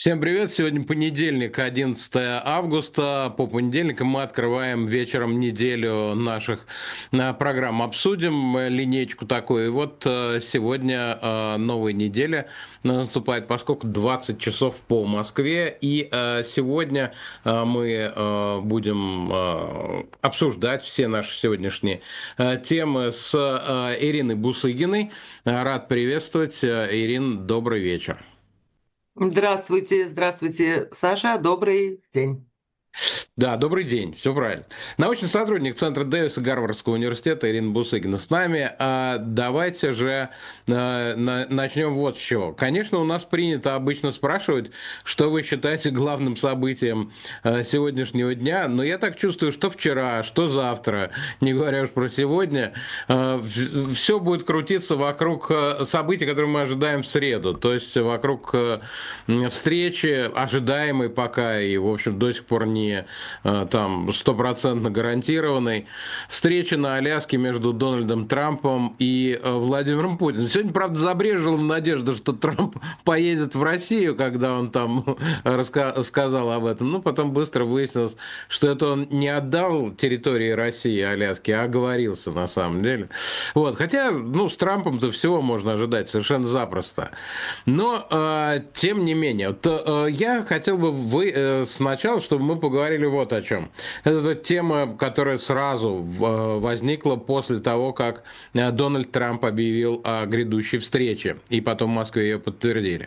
Всем привет! Сегодня понедельник, 11 августа. По понедельникам мы открываем вечером неделю наших программ. Обсудим линейку такую. И вот сегодня новая неделя наступает, поскольку 20 часов по Москве. И сегодня мы будем обсуждать все наши сегодняшние темы с Ириной Бусыгиной. Рад приветствовать. Ирина, добрый вечер. Здравствуйте, здравствуйте, Саша, добрый день. Да, добрый день, все правильно. Научный сотрудник Центра Дэвиса Гарвардского университета Ирина Бусыгина с нами. Давайте же начнем вот с чего. Конечно, у нас принято обычно спрашивать, что вы считаете главным событием сегодняшнего дня, но я так чувствую, что вчера, что завтра, не говоря уж про сегодня, все будет крутиться вокруг событий, которые мы ожидаем в среду, то есть вокруг встречи, ожидаемой пока и, в общем, до сих пор не там стопроцентно гарантированной встречи на Аляске между Дональдом Трампом и Владимиром Путиным. Сегодня, правда, забрежила надежда, что Трамп поедет в Россию, когда он там сказал об этом. Ну, потом быстро выяснилось, что это он не отдал территории России, Аляски, а оговорился на самом деле. Вот. Хотя, ну, с Трампом-то всего можно ожидать совершенно запросто. Но, тем не менее, вот, я хотел бы сначала, чтобы мы поговорили вот о чем. Это тема, которая сразу возникла после того, как Дональд Трамп объявил о грядущей встрече, и потом в Москве ее подтвердили.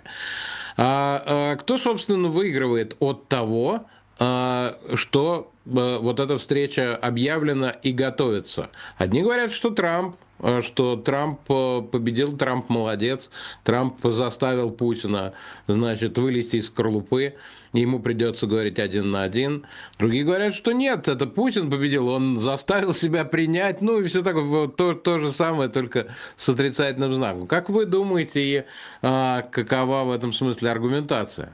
Кто, собственно, выигрывает от того, что вот эта встреча объявлена и готовится? Одни говорят, что Трамп победил, Трамп молодец, Трамп заставил Путина, значит, вылезти из скорлупы, ему придется говорить один на один. Другие говорят, что нет, это Путин победил, он заставил себя принять, ну и все такое, вот то же самое, только с отрицательным знаком. Как вы думаете, и какова в этом смысле аргументация?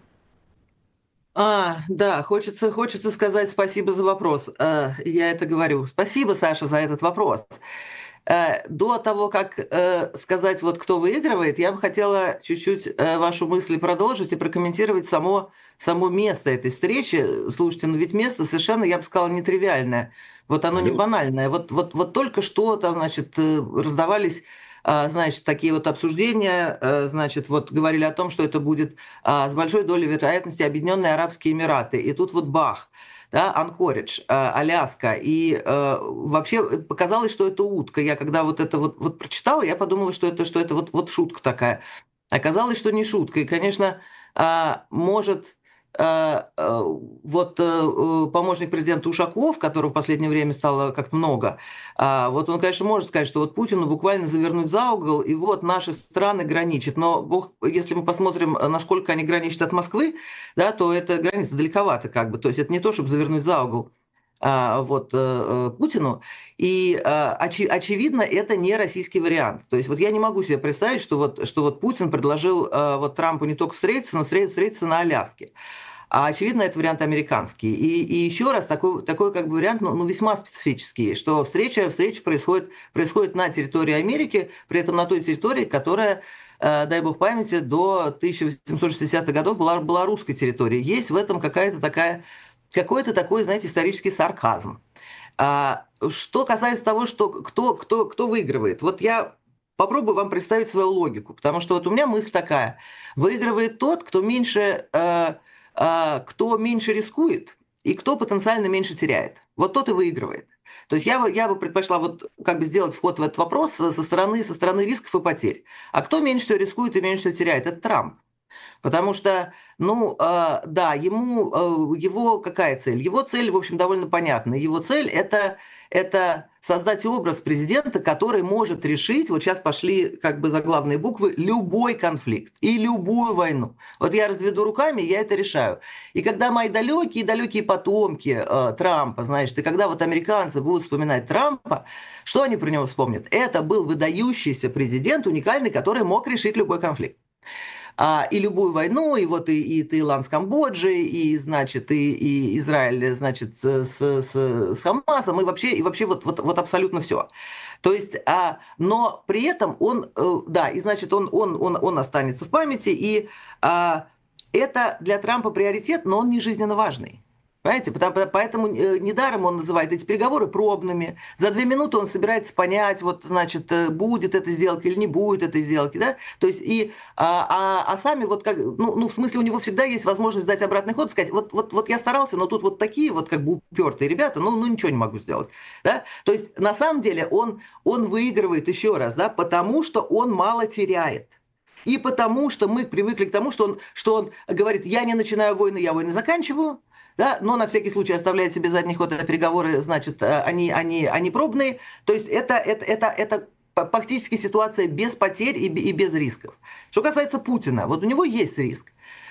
Да, хочется сказать спасибо за вопрос. Я это говорю. Спасибо, Саша, за этот вопрос. До того, как сказать, вот кто выигрывает, я бы хотела чуть-чуть вашу мысль продолжить и прокомментировать само место этой встречи. Слушайте, ну ведь место совершенно, я бы сказала, нетривиальное. Вот оно не Абсолютно. банальное. Вот только что там, значит, раздавались, значит, такие вот обсуждения, значит, вот говорили о том, что это будет с большой долей вероятности Объединенные Арабские Эмираты. И тут вот бах, да, Анкоридж, Аляска. И вообще показалось, что это утка. Я когда вот это вот прочитала, я подумала, что это вот шутка такая. Оказалось, что не шутка. И, конечно, может помощник президента Ушаков, которого в последнее время стало как-то много, вот он, конечно, может сказать, что вот Путину буквально завернуть за угол, и вот наши страны граничат. Но Бог, если мы посмотрим, насколько они граничат от Москвы, да, то эта граница далековато как бы. То есть это не то, чтобы завернуть за угол Путину. И очевидно, это не российский вариант. То есть вот я не могу себе представить, что вот Путин предложил вот Трампу не только встретиться, но встретиться на Аляске. А очевидно, это вариант американский. И еще раз, такой как бы вариант, ну, весьма специфический, что встреча происходит на территории Америки, при этом на той территории, которая, дай бог памяти, до 1860-х годов была русской территорией. Есть в этом какой-то такой, знаете, исторический сарказм. Что касается того, что кто выигрывает, вот я попробую вам представить свою логику, потому что вот у меня мысль такая: выигрывает тот, кто меньше рискует и кто потенциально меньше теряет. Вот тот и выигрывает. То есть я бы предпочла вот как бы сделать вход в этот вопрос со стороны рисков и потерь. А кто меньше всего рискует и меньше всего теряет? Это Трамп. Потому что, ну, да, его какая цель? Его цель, в общем, довольно понятна. Его цель это создать образ президента, который может решить, вот сейчас пошли как бы заглавные буквы, любой конфликт и любую войну. Вот я разведу руками, я это решаю. И когда мои далекие потомки Трампа, знаешь, и когда вот американцы будут вспоминать Трампа, что они про него вспомнят? Это был выдающийся президент, уникальный, который мог решить любой конфликт. И любую войну, и вот и Таиланд с Камбоджей, и, значит, и Израиль, значит, с Хамасом, и вообще вот абсолютно все. То есть, но при этом он, да, и значит, он останется в памяти, и это для Трампа приоритет, но он не жизненно важный. Понимаете? Поэтому недаром он называет эти переговоры пробными. За 2 минуты он собирается понять, вот, значит, будет эта сделка или не будет этой сделки, да? То есть сами вот как, в смысле у него всегда есть возможность дать обратный ход, сказать, вот я старался, но тут вот такие вот как бы упертые ребята, ничего не могу сделать, да? То есть на самом деле он выигрывает еще раз, да, потому что он мало теряет. И потому что мы привыкли к тому, что он говорит, я не начинаю войны, я войны заканчиваю, да, но на всякий случай оставляет себе задний ход, это переговоры, значит, они пробные. То есть это фактически ситуация без потерь и без рисков. Что касается Путина, вот у него есть риск.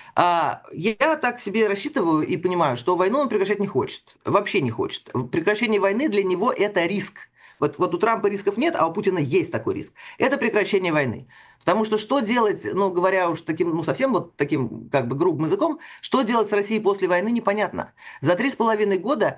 Я так себе рассчитываю и понимаю, что войну он прекращать не хочет. Вообще не хочет. Прекращение войны для него это риск. Вот у Трампа рисков нет, а у Путина есть такой риск. Это прекращение войны. Потому что делать, говоря уж таким, совсем вот таким как бы грубым языком, делать с Россией после войны непонятно. За 3,5 года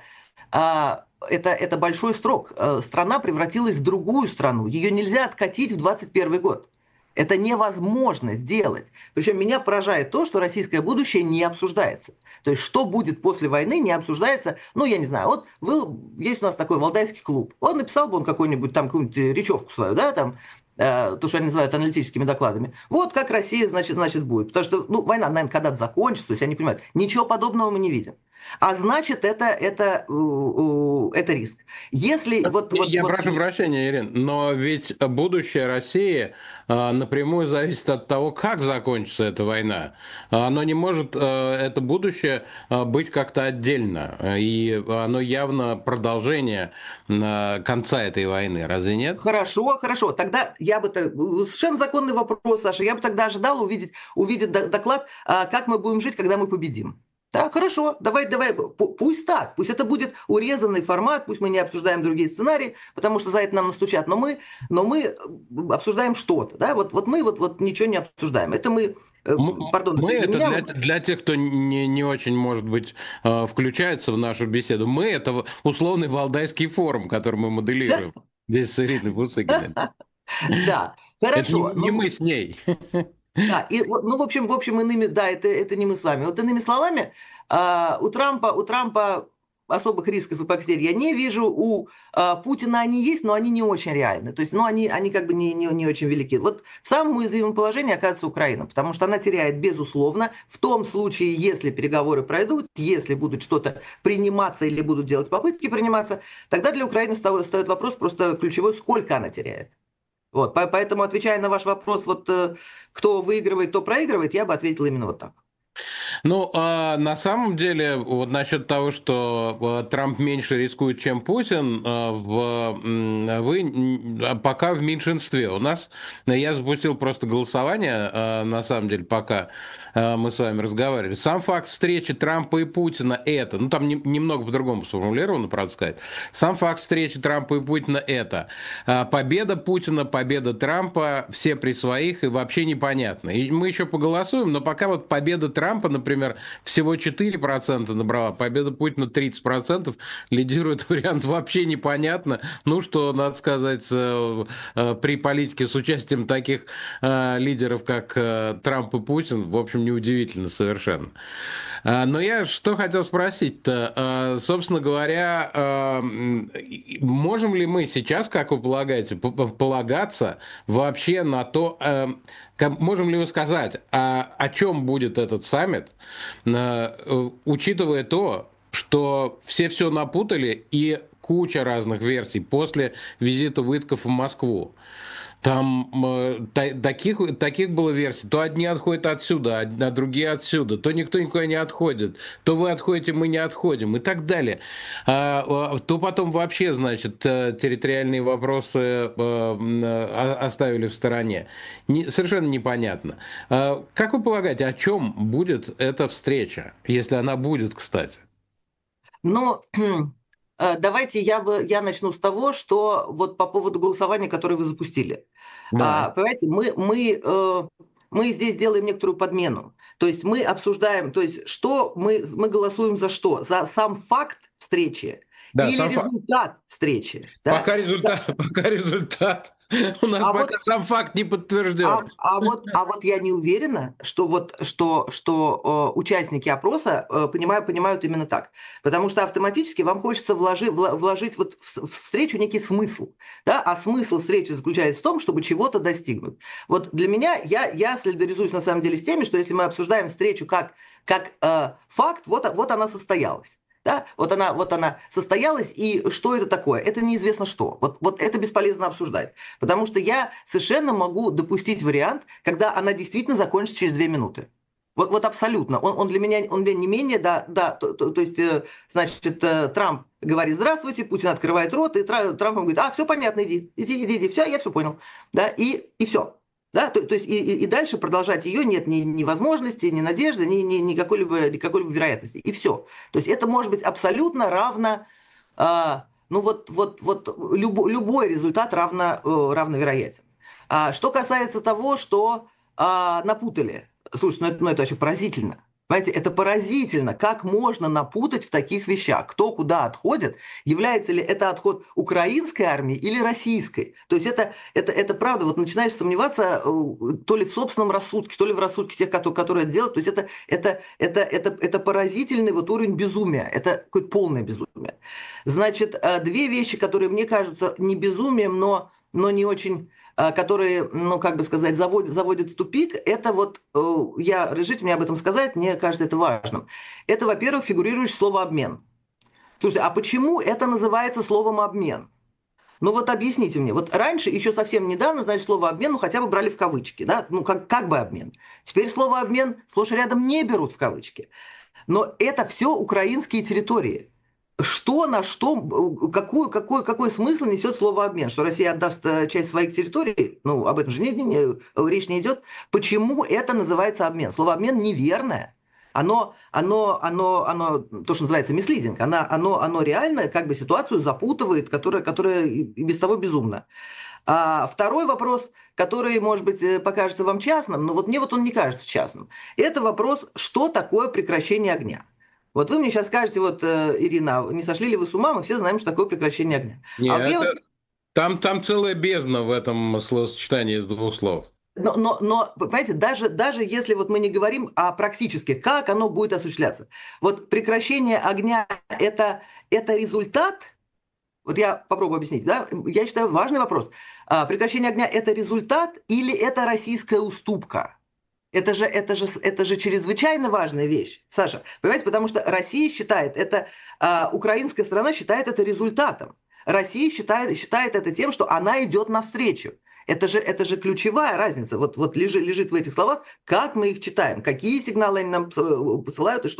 это большой срок. Страна превратилась в другую страну. Ее нельзя откатить в 21 год. Это невозможно сделать. Причем меня поражает то, что российское будущее не обсуждается. То есть, что будет после войны, не обсуждается. Я не знаю, есть у нас такой валдайский клуб. Он написал бы какую-нибудь речевку свою, да, там, то, что они называют аналитическими докладами. Вот как Россия, значит, будет. Потому что, война, наверное, когда-то закончится, то есть они понимают, ничего подобного мы не видим. А значит, это риск. Если Я прошу прощения, Ирин, но ведь будущее России напрямую зависит от того, как закончится эта война. Оно не может, это будущее, быть как-то отдельно. И оно явно продолжение конца этой войны. Разве нет? Хорошо. Тогда совершенно законный вопрос, Саша. Я бы тогда ожидал увидеть доклад, как мы будем жить, когда мы победим. Да, хорошо, давай, пусть так, пусть это будет урезанный формат, пусть мы не обсуждаем другие сценарии, потому что за это нам настучат, но мы обсуждаем что-то, да, вот мы ничего не обсуждаем, это пардон, мы это для тех, кто не очень, может быть, включается в нашу беседу, мы это условный валдайский форум, который мы моделируем здесь с Ириной Бусыгиной. Да, хорошо. Это не мы с ней. Да, в общем, это не мы с вами. Вот иными словами, у Трампа особых рисков и потерь я не вижу, у Путина они есть, но они не очень реальны. То есть, они как бы не очень велики. Вот в самом уязвимом положении оказывается Украина, потому что она теряет, безусловно, в том случае, если переговоры пройдут, если будут что-то приниматься или будут делать попытки приниматься, тогда для Украины встает вопрос просто ключевой, сколько она теряет. Вот, поэтому, отвечая на ваш вопрос, кто выигрывает, кто проигрывает, я бы ответил именно вот так. На самом деле, вот насчет того, что Трамп меньше рискует, чем Путин, вы пока в меньшинстве. Я запустил просто голосование, на самом деле, пока мы с вами разговаривали. Сам факт встречи Трампа и Путина это, там немного по-другому сформулировано, правда сказать. Сам факт встречи Трампа и Путина это победа Путина, победа Трампа, все при своих и вообще непонятно. И мы еще поголосуем, но пока вот победа Трампа, например, всего 4% набрала, победа Путина 30%, лидирует вариант вообще непонятно. Что, надо сказать, при политике с участием таких лидеров, как Трамп и Путин, в общем, неудивительно совершенно. Но я что хотел спросить-то, собственно говоря, можем ли мы сейчас, как вы полагаете, полагаться вообще на то, можем ли мы сказать, о чем будет этот саммит, учитывая то, что все напутали и куча разных версий после визита Уиткоффа в Москву. Там таких было версий. То одни отходят отсюда, а другие отсюда. То никто никуда не отходит. То вы отходите, мы не отходим. И так далее. То потом вообще, значит, территориальные вопросы оставили в стороне. Совершенно непонятно. Как вы полагаете, о чем будет эта встреча? Если она будет, кстати. Давайте я начну с того, что вот по поводу голосования, которое вы запустили. Да. Понимаете, мы здесь делаем некоторую подмену. То есть мы обсуждаем, то есть что мы голосуем за что? За сам факт встречи или результат встречи? Да? Пока результат У нас А вот пока сам факт не подтвержден. А вот я не уверена, что участники опроса понимают именно так. Потому что автоматически вам хочется вложить вот в встречу некий смысл. Да? А смысл встречи заключается в том, чтобы чего-то достигнуть. Вот для меня, я солидаризуюсь на самом деле с теми, что если мы обсуждаем встречу как факт, вот она состоялась. Да? Вот она состоялась, и что это такое? Это неизвестно что. Вот это бесполезно обсуждать. Потому что я совершенно могу допустить вариант, когда она действительно закончится через 2 минуты. Вот абсолютно. Он для не менее, то есть, значит, Трамп говорит здравствуйте, Путин открывает рот, и Трамп ему говорит, все понятно, иди, все, я все понял. Да, и все. Да, то есть и дальше продолжать ее нет ни возможности, ни надежды, ни какой-либо вероятности. И все. То есть это может быть абсолютно равно, ну любой результат равновероятен. Что касается того, что напутали. Слушай, это очень поразительно. Понимаете, это поразительно, как можно напутать в таких вещах. Кто куда отходит, является ли это отход украинской армии или российской. То есть это правда, вот начинаешь сомневаться то ли в собственном рассудке, то ли в рассудке тех, которые это делают. То есть это поразительный вот уровень безумия. Это какое-то полное безумие. Значит, две вещи, которые мне кажутся не безумием, но не очень которые, ну, как бы сказать, заводят в тупик, это вот, разрешите мне об этом сказать, мне кажется это важным. Это, во-первых, фигурирующее слово «обмен». Слушайте, а почему это называется словом «обмен»? Ну вот объясните мне. Вот раньше, еще совсем недавно, значит, слово «обмен» ну хотя бы брали в кавычки, да, ну как бы обмен. Теперь слово «обмен» сплошь и рядом не берут в кавычки. Но это все украинские территории. Что на что, какой смысл несет слово обмен? Что Россия отдаст часть своих территорий? Ну, об этом же речь не идет. Почему это называется обмен? Слово обмен неверное. То, что называется мислидинг, оно реально как бы ситуацию запутывает, которая и без того безумна. А второй вопрос, который, может быть, покажется вам частным, но вот мне вот он не кажется частным. Это вопрос, что такое прекращение огня. Вот вы мне сейчас скажете, вот, Ирина, не сошли ли вы с ума, мы все знаем, что такое прекращение огня. А вот Нет, я вот там целая бездна в этом словосочетании из двух слов. понимаете, даже если вот мы не говорим о практически, как оно будет осуществляться. Вот прекращение огня это результат, вот я попробую объяснить, да, я считаю важный вопрос. Прекращение огня это результат или это российская уступка? Это же чрезвычайно важная вещь, Саша. Понимаете, потому что Россия считает это, украинская сторона считает это результатом. Россия считает это тем, что она идет навстречу. Это же ключевая разница. Вот лежит в этих словах, как мы их читаем, какие сигналы они нам посылают и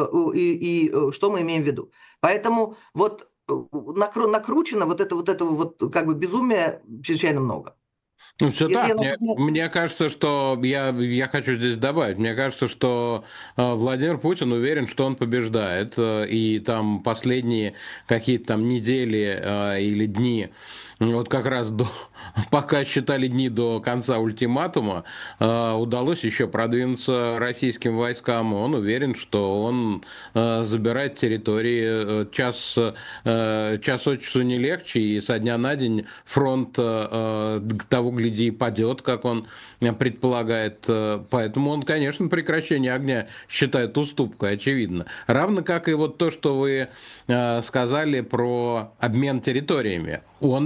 что мы имеем в виду. Поэтому вот накручено вот этого вот как бы безумия чрезвычайно много. Ну, все Если так. я Мне кажется, что я хочу здесь добавить. Мне кажется, что Владимир Путин уверен, что он побеждает. И там последние какие-то там недели или дни, вот как раз пока считали дни до конца ультиматума, удалось еще продвинуться российским войскам. Он уверен, что он забирает территории. Час от часу не легче, и со дня на день фронт того, гляди, падет, как он предполагает. Поэтому он, конечно, прекращение огня считает уступкой, очевидно. Равно как и вот то, что вы сказали про обмен территориями.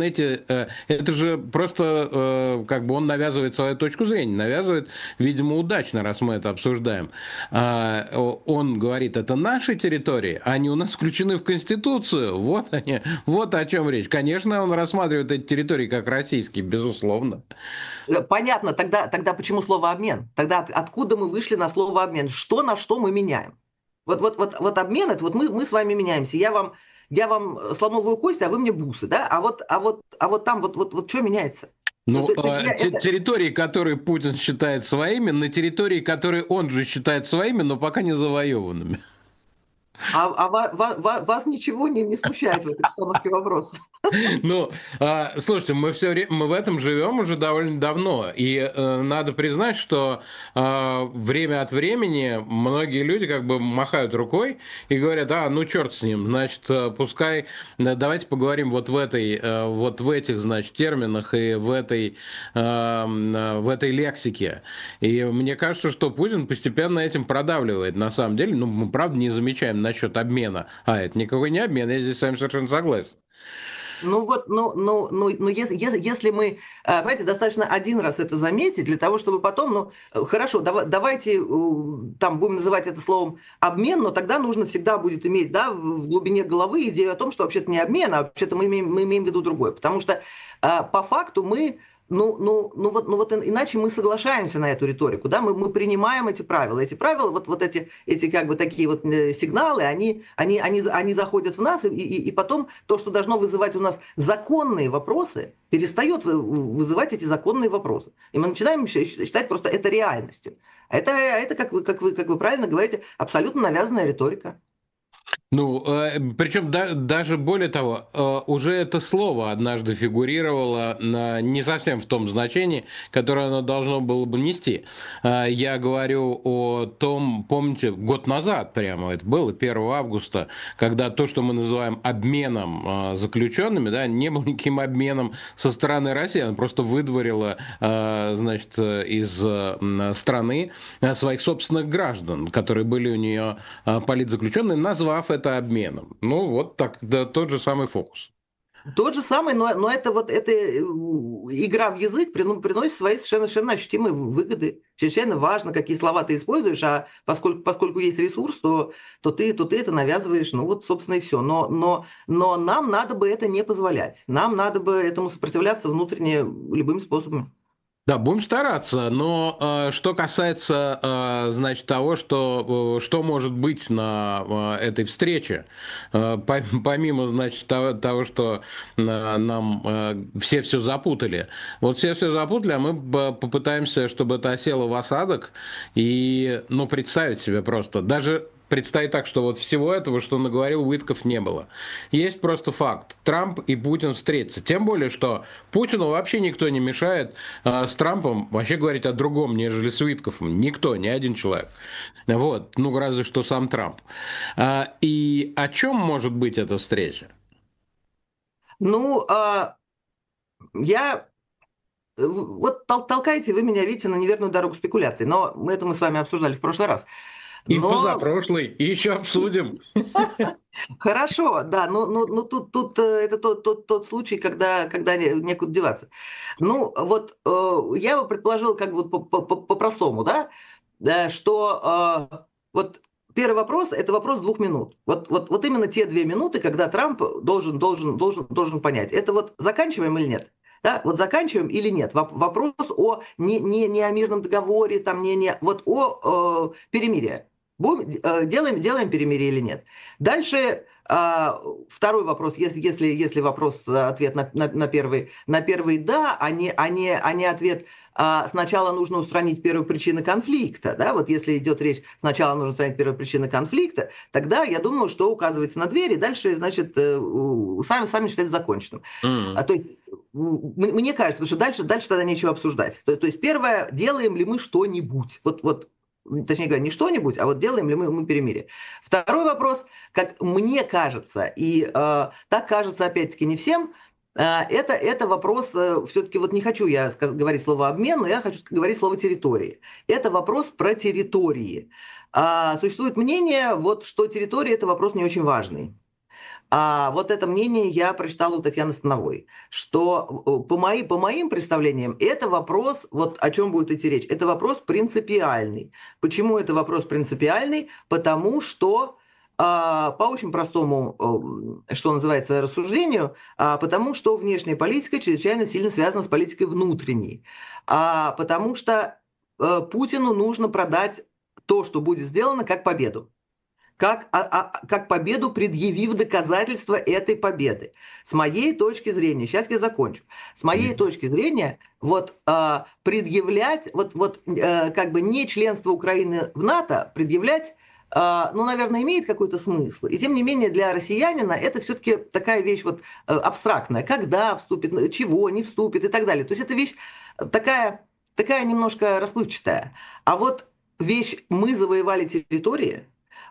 Это же просто как бы он навязывает свою точку зрения, навязывает, видимо, удачно, раз мы это обсуждаем. Он говорит, это наши территории, они у нас включены в Конституцию, вот они, вот о чем речь. Конечно, он рассматривает эти территории как российские, безусловно. Понятно, тогда почему слово обмен? Тогда откуда мы вышли на слово обмен? Что на что мы меняем? Вот обмен это вот мы с вами меняемся. Я вам слоновую кость, а вы мне бусы, да? А вот там вот что меняется? Ну, То есть территории, которые Путин считает своими, на территории, которые он же считает своими, но пока не завоеванными. Вас ничего не смущает в этой постановке вопроса? Ну, слушайте, мы в этом живем уже довольно давно, и надо признать, что время от времени многие люди как бы махают рукой и говорят, ну черт с ним, значит, пускай, давайте поговорим вот в этих, значит, терминах и в этой лексике. И мне кажется, что Путин постепенно этим продавливает, на самом деле, ну, мы правда не замечаем насчет обмена, это никакой не обмен, я здесь с вами совершенно согласен. Ну вот, если мы, понимаете, достаточно один раз это заметить, для того, чтобы потом, хорошо, давайте там будем называть это словом обмен, но тогда нужно всегда будет иметь, да, в глубине головы идею о том, что вообще-то не обмен, а вообще-то мы имеем в виду другое. Потому что по факту мы вот иначе мы соглашаемся на эту риторику, да, мы принимаем эти правила. Эти правила, вот эти как бы такие вот сигналы, они заходят в нас, и потом то, что должно вызывать у нас законные вопросы, перестает вызывать эти законные вопросы. И мы начинаем считать просто это реальностью. Это как вы правильно говорите, абсолютно навязанная риторика. Ну, причем даже более того, уже это слово однажды фигурировало не совсем в том значении, которое оно должно было бы нести. Я говорю о том, помните, год назад прямо это было, 1 августа, когда то, что мы называем обменом заключенными, да, не было никаким обменом со стороны России, она просто выдворила, значит, из страны своих собственных граждан, которые были у нее политзаключенные, назвав это обменом. Ну, вот так, да, тот же самый фокус. Тот же самый, но это вот эта игра в язык приносит свои совершенно ощутимые выгоды. Чрезвычайно важно, какие слова ты используешь, а поскольку есть ресурс, то ты это навязываешь, ну вот, собственно, и все. Но нам надо бы это не позволять. Нам надо бы этому сопротивляться внутренне любыми способами. Да, будем стараться, но что касается, значит, того, что может быть на этой встрече, помимо, значит, того, что нам все запутали, вот все запутали, а мы попытаемся, чтобы это осело в осадок и, ну, представить себе просто, даже представить так, что вот всего этого, что наговорил Уитков, не было. Есть просто факт. Трамп и Путин встретятся. Тем более, что Путину вообще никто не мешает с Трампом вообще говорить о другом, нежели с Уитковым. Никто, ни один человек. Вот. Ну, разве что сам Трамп. И о чем может быть эта встреча? Ну, я вот толкаете вы меня, видите, на неверную дорогу спекуляций, но мы с вами обсуждали в прошлый раз. И в Но позапрошлый, и еще обсудим. хорошо, да, ну тут это тот случай, когда некуда деваться. Ну, вот я бы предположил, как бы вот по-простому, да, что вот первый вопрос – это вопрос 2 минут. Вот именно те 2 минуты, когда Трамп должен понять, это вот заканчиваем или нет? Да, вот заканчиваем или нет? Вопрос о не о мирном договоре, там, вот о перемирии. Делаем перемирие или нет? Дальше второй вопрос, если вопрос, ответ на первый да, а не ответ сначала нужно устранить первую причину конфликта, да, вот если идет речь, сначала нужно устранить первую причину конфликта, тогда я думаю, что указывается на дверь, и дальше, значит, сами считать законченным. М. То есть мне кажется, что дальше тогда нечего обсуждать. То есть первое, делаем ли мы что-нибудь? Вот точнее говоря, не что-нибудь, а вот делаем ли мы перемирие. Второй вопрос, как мне кажется, и так кажется опять-таки не всем, это вопрос, все-таки вот не хочу я говорить слово обмен, но я хочу говорить слово территории. Это вопрос про территории. Существует мнение, вот, что территория – это вопрос не очень важный. А вот это мнение я прочитала у Татьяны Становой, что по моим представлениям это вопрос, вот о чем будет идти речь, это вопрос принципиальный. Почему это вопрос принципиальный? Потому что по очень простому, что называется, рассуждению, потому что внешняя политика чрезвычайно сильно связана с политикой внутренней. Потому что Путину нужно продать то, что будет сделано, как победу как победу, предъявив доказательства этой победы. С моей точки зрения, сейчас я закончу, с моей точки зрения, вот предъявлять, как бы не членство Украины в НАТО, предъявлять ну, наверное, имеет какой-то смысл. И тем не менее для россиянина это все-таки такая вещь вот абстрактная. Когда вступит, чего не вступит и так далее. То есть это вещь такая немножко расплывчатая. А вот вещь «мы завоевали территории»,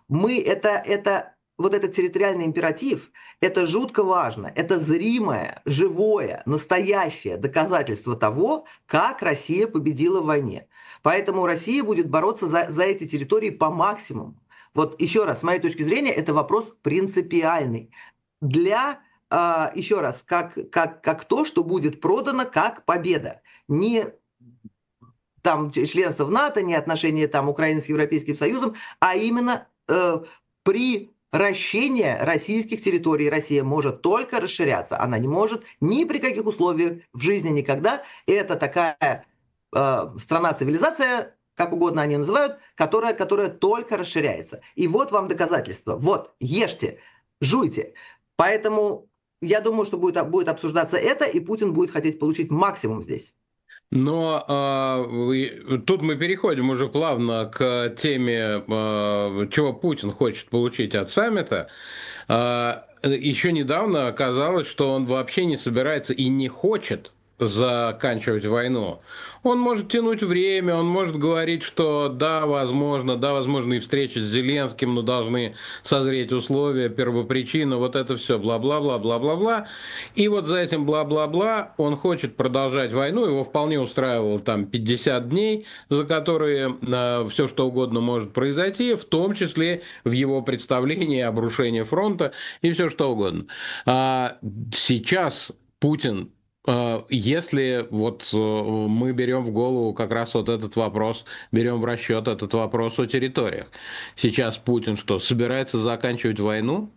вот этот территориальный императив, это жутко важно. Это зримое, живое, настоящее доказательство того, как Россия победила в войне. Поэтому Россия будет бороться за эти территории по максимуму. Вот еще раз, с моей точки зрения, это вопрос принципиальный. Для, еще раз, как то, что будет продано как победа. Не там членство в НАТО, не отношения там Украины с Европейским Союзом, а именно при расширении российских территорий Россия может только расширяться. Она не может ни при каких условиях в жизни никогда. Это такая страна-цивилизация, как угодно они называют, которая только расширяется. И вот вам доказательство. Вот, ешьте, жуйте. Поэтому я думаю, что будет обсуждаться это, и Путин будет хотеть получить максимум здесь. Но тут мы переходим уже плавно к теме, чего Путин хочет получить от саммита. Еще недавно оказалось, что он вообще не собирается и не хочет заканчивать войну. Он может тянуть время, он может говорить, что да, возможно, и встречи с Зеленским, но должны созреть условия, первопричина, вот это все, бла-бла-бла, бла-бла-бла. И вот за этим бла-бла-бла он хочет продолжать войну, его вполне устраивало там 50 дней, за которые все что угодно может произойти, в том числе в его представлении обрушение фронта и все что угодно. Сейчас Путин, если вот мы берем в голову как раз вот этот вопрос, берем в расчет этот вопрос о территориях, сейчас Путин что, собирается заканчивать войну?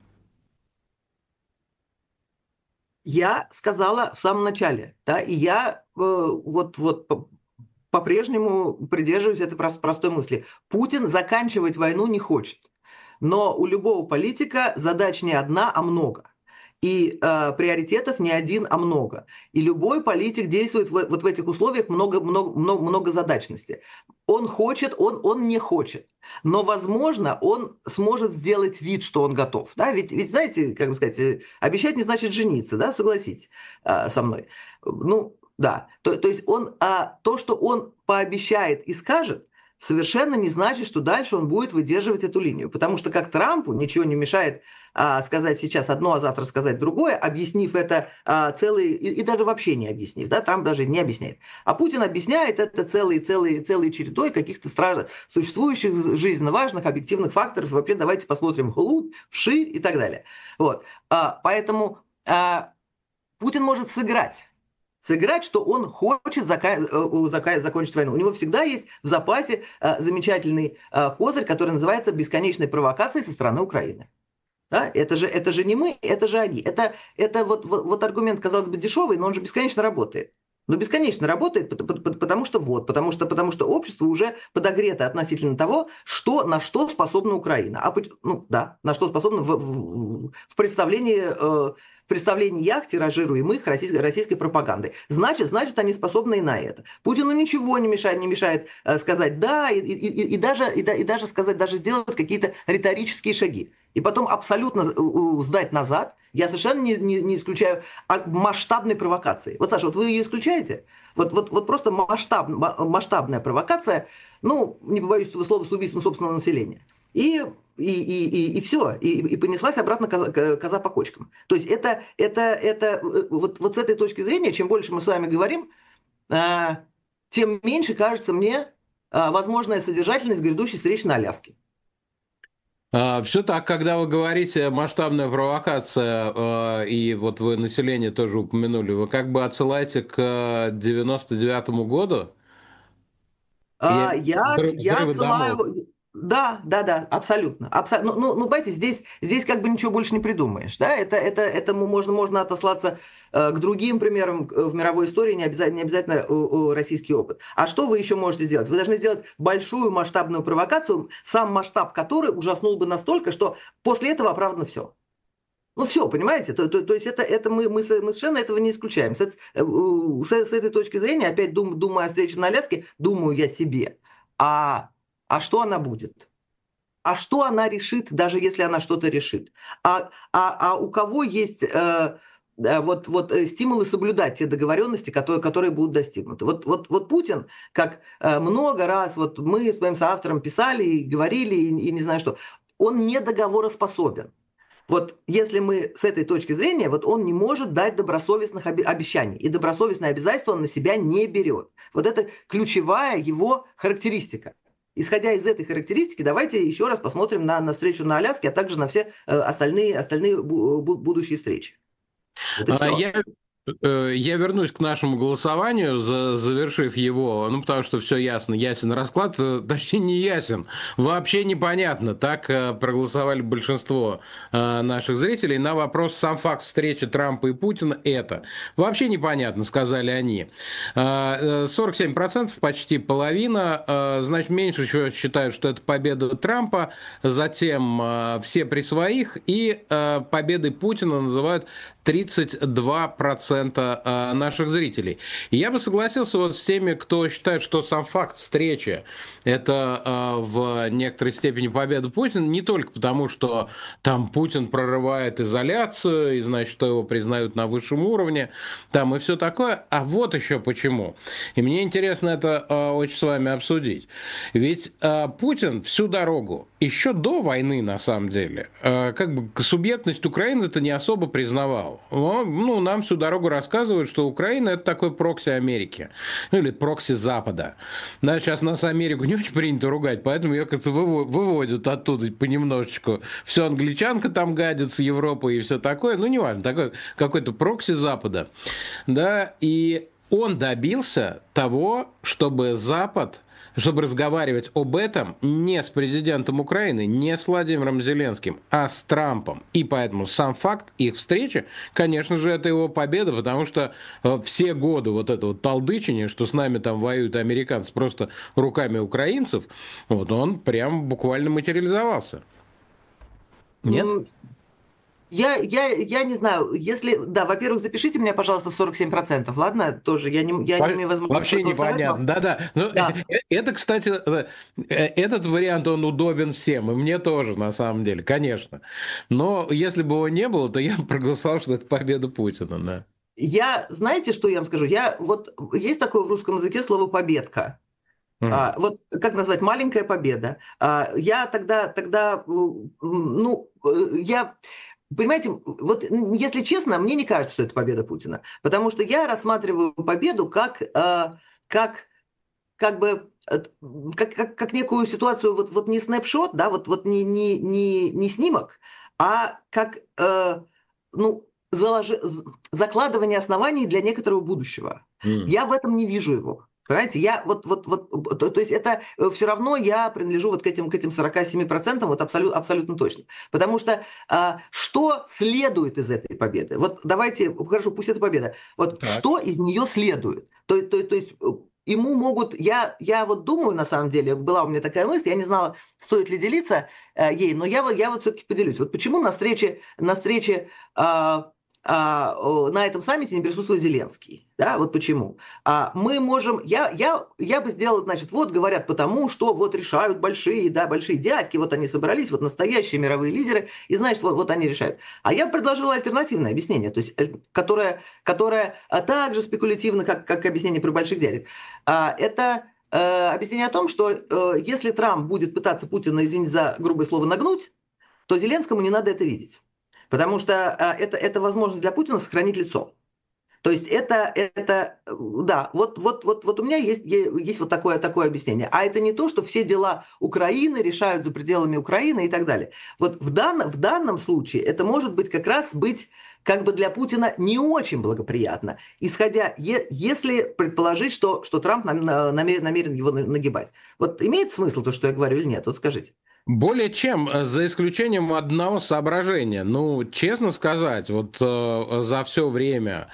Я сказала в самом начале, да, и я по-прежнему придерживаюсь этой простой мысли. Путин заканчивать войну не хочет. Но у любого политика задач не одна, а много. И приоритетов не один, а много. И любой политик действует вот в этих условиях многозадачности. Он хочет, он не хочет. Но, возможно, он сможет сделать вид, что он готов. Да? Ведь знаете, как бы сказать, обещать не значит жениться, да, согласитесь со мной. Ну, да. То есть то, что он пообещает и скажет, совершенно не значит, что дальше он будет выдерживать эту линию. Потому что как Трампу ничего не мешает сказать сейчас одно, а завтра сказать другое, объяснив это целый, и даже вообще не объяснив. Да? Трамп даже не объясняет. А Путин объясняет это целой чередой каких-то существующих жизненно важных объективных факторов. Вообще давайте посмотрим вглубь, вширь и так далее. Вот. Поэтому Путин может сыграть, что он хочет закончить войну. У него всегда есть в запасе замечательный козырь, который называется бесконечной провокацией со стороны Украины. Да? Это же не мы, это же они. Это вот аргумент, казалось бы, дешевый, но он же бесконечно работает. Но бесконечно работает, потому что общество уже подогрето относительно того, на что способна Украина. Ну да, на что способна в представлениях, тиражируемых российской пропагандой. Значит, они способны и на это. Путину ничего не мешает сказать «да» и даже сказать, даже сделать какие-то риторические шаги. И потом абсолютно сдать назад. Я совершенно не исключаю масштабной провокации. Вот, Саша, вот вы ее исключаете? Вот просто масштабная провокация, ну, не побоюсь этого слова, с убийством собственного населения. И все, и понеслась обратно коза по кочкам. То есть вот с этой точки зрения, чем больше мы с вами говорим, тем меньше кажется мне возможная содержательность грядущей встречи на Аляске. Все так, когда вы говорите масштабная провокация, и вот вы население тоже упомянули, вы как бы отсылаете к 99-му году? Я Взрывы домов. отсылаю... Да, абсолютно. Ну, понимаете, здесь как бы ничего больше не придумаешь. Да? Этому можно отослаться к другим примерам в мировой истории, не обязательно российский опыт. А что вы еще можете сделать? Вы должны сделать большую масштабную провокацию, сам масштаб которой ужаснул бы настолько, что после этого оправдано все. Ну все, понимаете? То есть это мы совершенно этого не исключаем. С этой точки зрения, опять думаю о встрече на Аляске, думаю я себе, а что она будет? а что она решит, даже если она что-то решит? У кого есть стимулы соблюдать те договоренности, которые будут достигнуты? Вот Путин, как много раз вот мы с моим соавтором писали и говорили, и не знаю что, он не договороспособен. Вот если мы с этой точки зрения, вот он не может дать добросовестных обещаний, и добросовестное обязательство он на себя не берет. Вот это ключевая его характеристика. Исходя из этой характеристики, давайте еще раз посмотрим на встречу на Аляске, а также на все остальные будущие встречи. Вот и все. Я вернусь к нашему голосованию, завершив его, ну, потому что все ясно, ясен расклад, точнее, не ясен, вообще непонятно, так проголосовали большинство наших зрителей на вопрос «Сам факт встречи Трампа и Путина– это?» Вообще непонятно, сказали они. 47%, почти половина, значит, меньше всего считают, что это победа Трампа, затем все при своих, и победой Путина называют 32% наших зрителей. И я бы согласился вот с теми, кто считает, что сам факт встречи это в некоторой степени победа Путина, не только потому, что там Путин прорывает изоляцию, и значит, что его признают на высшем уровне, там и все такое, а вот еще почему. И мне интересно это очень с вами обсудить. Ведь Путин всю дорогу, еще до войны, на самом деле, как бы субъектность Украины это не особо признавал. Ну, нам всю дорогу рассказывают, что Украина это такой прокси Америки, ну или прокси Запада. Да, сейчас нас Америку не очень принято ругать, поэтому ее как-то выводят оттуда понемножечку. Все англичанка там гадится, Европа и все такое, ну неважно, такой какой-то прокси Запада. Да, и он добился того, чтобы Запад, чтобы разговаривать об этом не с президентом Украины, не с Владимиром Зеленским, а с Трампом. И поэтому сам факт их встречи, конечно же, это его победа, потому что все годы вот это вот толдычение, что с нами там воюют американцы просто руками украинцев, вот он прям буквально материализовался. Нет? Я не знаю, если... Да, во-первых, запишите меня, пожалуйста, в 47%, ладно? Тоже я не имею возможности Вообще проголосовать, непонятно, но... да-да. Но Да. это, кстати, этот вариант, он удобен всем, и мне тоже, на самом деле, конечно. Но если бы его не было, то я бы проголосовал, что это победа Путина, да. Знаете, что я вам скажу? Есть такое в русском языке слово «победка». Мгм. Вот как назвать маленькая победа? Я тогда, я, понимаете, вот если честно, мне не кажется, что это победа Путина, потому что я рассматриваю победу как как бы как некую ситуацию, вот не снапшот, да, вот не снимок, а как ну, закладывание оснований для некоторого будущего. М. Я в этом не вижу его. Понимаете, то есть это все равно я принадлежу вот к этим 47%, вот абсолютно точно. Потому что что следует из этой победы? Вот давайте, хорошо, пусть это победа. Вот Так. что из нее следует? То есть ему могут, я вот думаю, на самом деле, была у меня такая мысль, я не знала, стоит ли делиться ей, но я вот все-таки поделюсь. Вот почему на встрече на этом саммите не присутствует Зеленский. Да, вот почему. Мы можем, я бы сделал, значит, вот говорят потому, что вот решают большие дядьки, вот они собрались, вот настоящие мировые лидеры, и значит, вот они решают. А я предложила альтернативное объяснение, то есть, которое так же спекулятивно, как объяснение про больших дядек. Это объяснение о том, что если Трамп будет пытаться Путина, извините за грубое слово, нагнуть, то Зеленскому не надо это видеть. Потому что это возможность для Путина сохранить лицо. То есть да, вот у меня есть вот такое объяснение. А это не то, что все дела Украины решают за пределами Украины и так далее. Вот в данном случае это может быть как раз быть как бы для Путина не очень благоприятно, если предположить, что Трамп намерен его нагибать. Вот имеет смысл то, что я говорю, или нет? Вот скажите. Более чем, за исключением одного соображения. Ну, честно сказать, вот за все время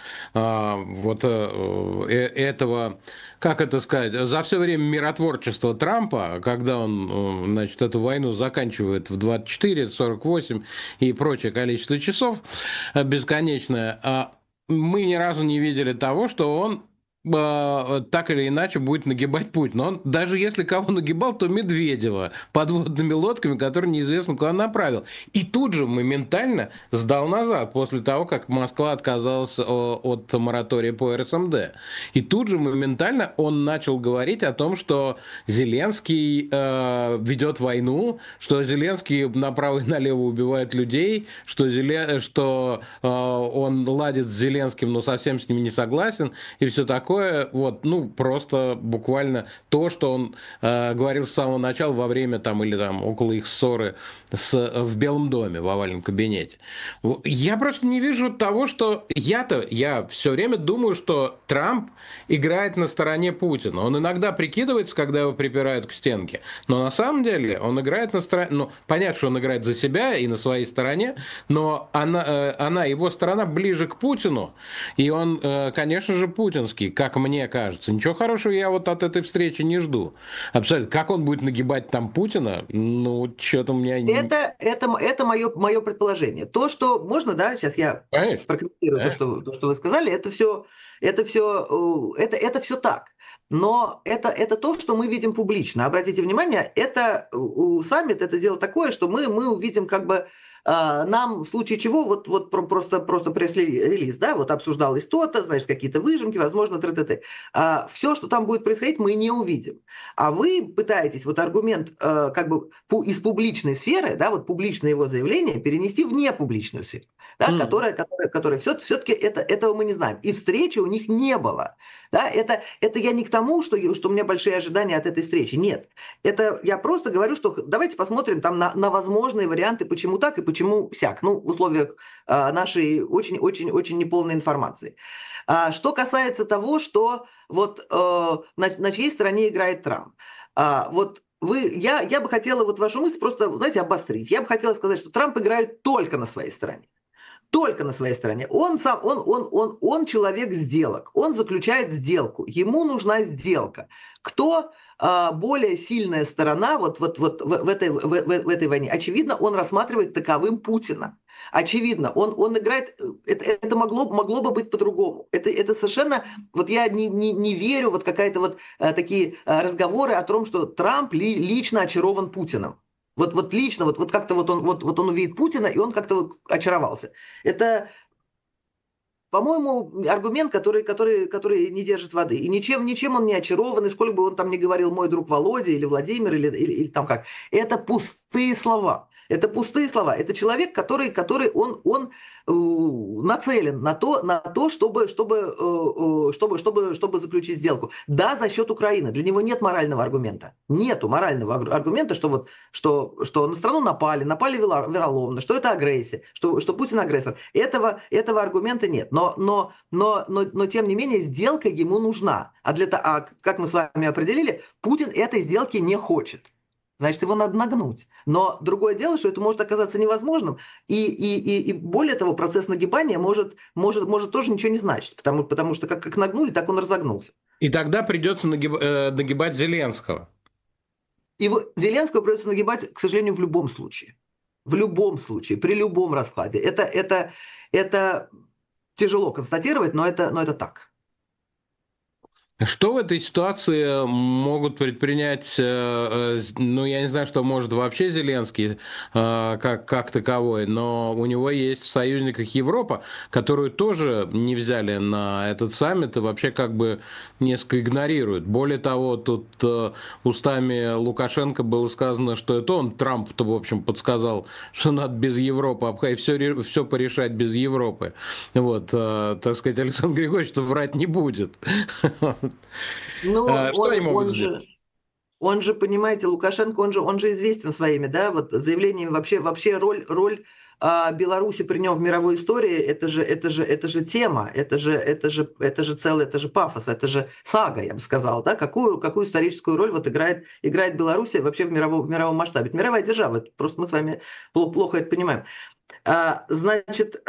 этого, как это сказать, за все время миротворчества Трампа, когда он, значит, эту войну заканчивает в 24, 48 и прочее количество часов бесконечное, мы ни разу не видели того, что он так или иначе будет нагибать Путин. Он, даже если кого нагибал, то Медведева подводными лодками, которые неизвестно куда направил. И тут же моментально сдал назад, после того, как Москва отказалась от моратория по РСМД. И тут же моментально он начал говорить о том, что Зеленский ведет войну, что Зеленский направо и налево убивает людей, что он ладит с Зеленским, но совсем с ним не согласен, и все такое. Вот, ну, просто буквально то, что он говорил с самого начала во время там или там около их ссоры в Белом доме, в овальном кабинете. Я просто не вижу того, что я все время думаю, что Трамп играет на стороне Путина. Он иногда прикидывается, когда его припирают к стенке, но на самом деле он играет на стороне... Ну, понятно, что он играет за себя и на своей стороне, но его сторона ближе к Путину, и он, конечно же, путинский, как мне кажется. Ничего хорошего я вот от этой встречи не жду. Абсолютно. Как он будет нагибать там Путина, ну, что-то у меня... Это мое предположение. То, что можно, да, сейчас я Конечно. прокомментирую то, что вы сказали, это все так. Но это то, что мы видим публично. Обратите внимание, это саммит, это дело такое, что мы увидим как бы нам в случае чего просто пресс-релиз, да, вот обсуждалось то-то, значит, какие-то выжимки, возможно, т-т-т. Все, что там будет происходить, мы не увидим. А вы пытаетесь вот аргумент как бы из публичной сферы, да, вот публичное его заявление перенести в непубличную сферу, да, которая все-таки этого мы не знаем. И встречи у них не было. Да, это я не к тому, что у меня большие ожидания от этой встречи. Нет. Это я просто говорю, что давайте посмотрим там на возможные варианты, почему так и почему сяк. Ну, в условиях нашей очень неполной информации. Что касается того, что вот на чьей стороне играет Трамп. Я бы хотела вот вашу мысль просто, знаете, обострить. Я бы хотела сказать, что Трамп играет только на своей стороне. Только на своей стороне. Он человек сделок. Он заключает сделку. Ему нужна сделка. Кто более сильная сторона вот в этой войне? Очевидно, он рассматривает таковым Путина. Очевидно, он играет, это могло бы быть по-другому. Это совершенно, вот я не верю, вот какая-то вот такие разговоры о том, что Трамп лично очарован Путиным. Вот лично, вот как-то вот он увидит Путина, и он как-то вот очаровался. Это, по-моему, аргумент, который не держит воды. И ничем он не очарован, и сколько бы он там ни говорил «мой друг Володя» или «Владимир», или там как. Это пустые слова. Это пустые слова. Это человек, который он нацелен на то, чтобы заключить сделку. Да, за счет Украины. Для него нет морального аргумента. Нету морального аргумента, что на страну напали вероломно, что это агрессия, что Путин агрессор. Этого аргумента нет. Но тем не менее сделка ему нужна. Как мы с вами определили, Путин этой сделки не хочет. Значит, его надо нагнуть. Но другое дело, что это может оказаться невозможным. И более того, процесс нагибания может тоже ничего не значить. Потому что как нагнули, так он разогнулся. И тогда придется нагибать Зеленского. Зеленского придется нагибать, к сожалению, в любом случае. В любом случае, при любом раскладе. Это тяжело констатировать, но это так. Что в этой ситуации могут предпринять, ну, я не знаю, что может вообще Зеленский как таковой, но у него есть в союзниках Европа, которую тоже не взяли на этот саммит и вообще как бы несколько игнорируют. Более того, тут устами Лукашенко было сказано, что это он Трампу-то, в общем, подсказал, что надо без Европы обходить, все порешать без Европы. Вот, так сказать, Александр Григорьевич врать не будет. Ну, Что они могут сделать? Он же, понимаете, Лукашенко, он же известен своими, да, вот заявлениями вообще роль Беларуси при нем в мировой истории, это же тема, это же целый, это же пафос, это же сага, я бы сказал, да, какую историческую роль вот играет Беларусь вообще в мировом масштабе. Это мировая держава, просто мы с вами плохо это понимаем. Значит,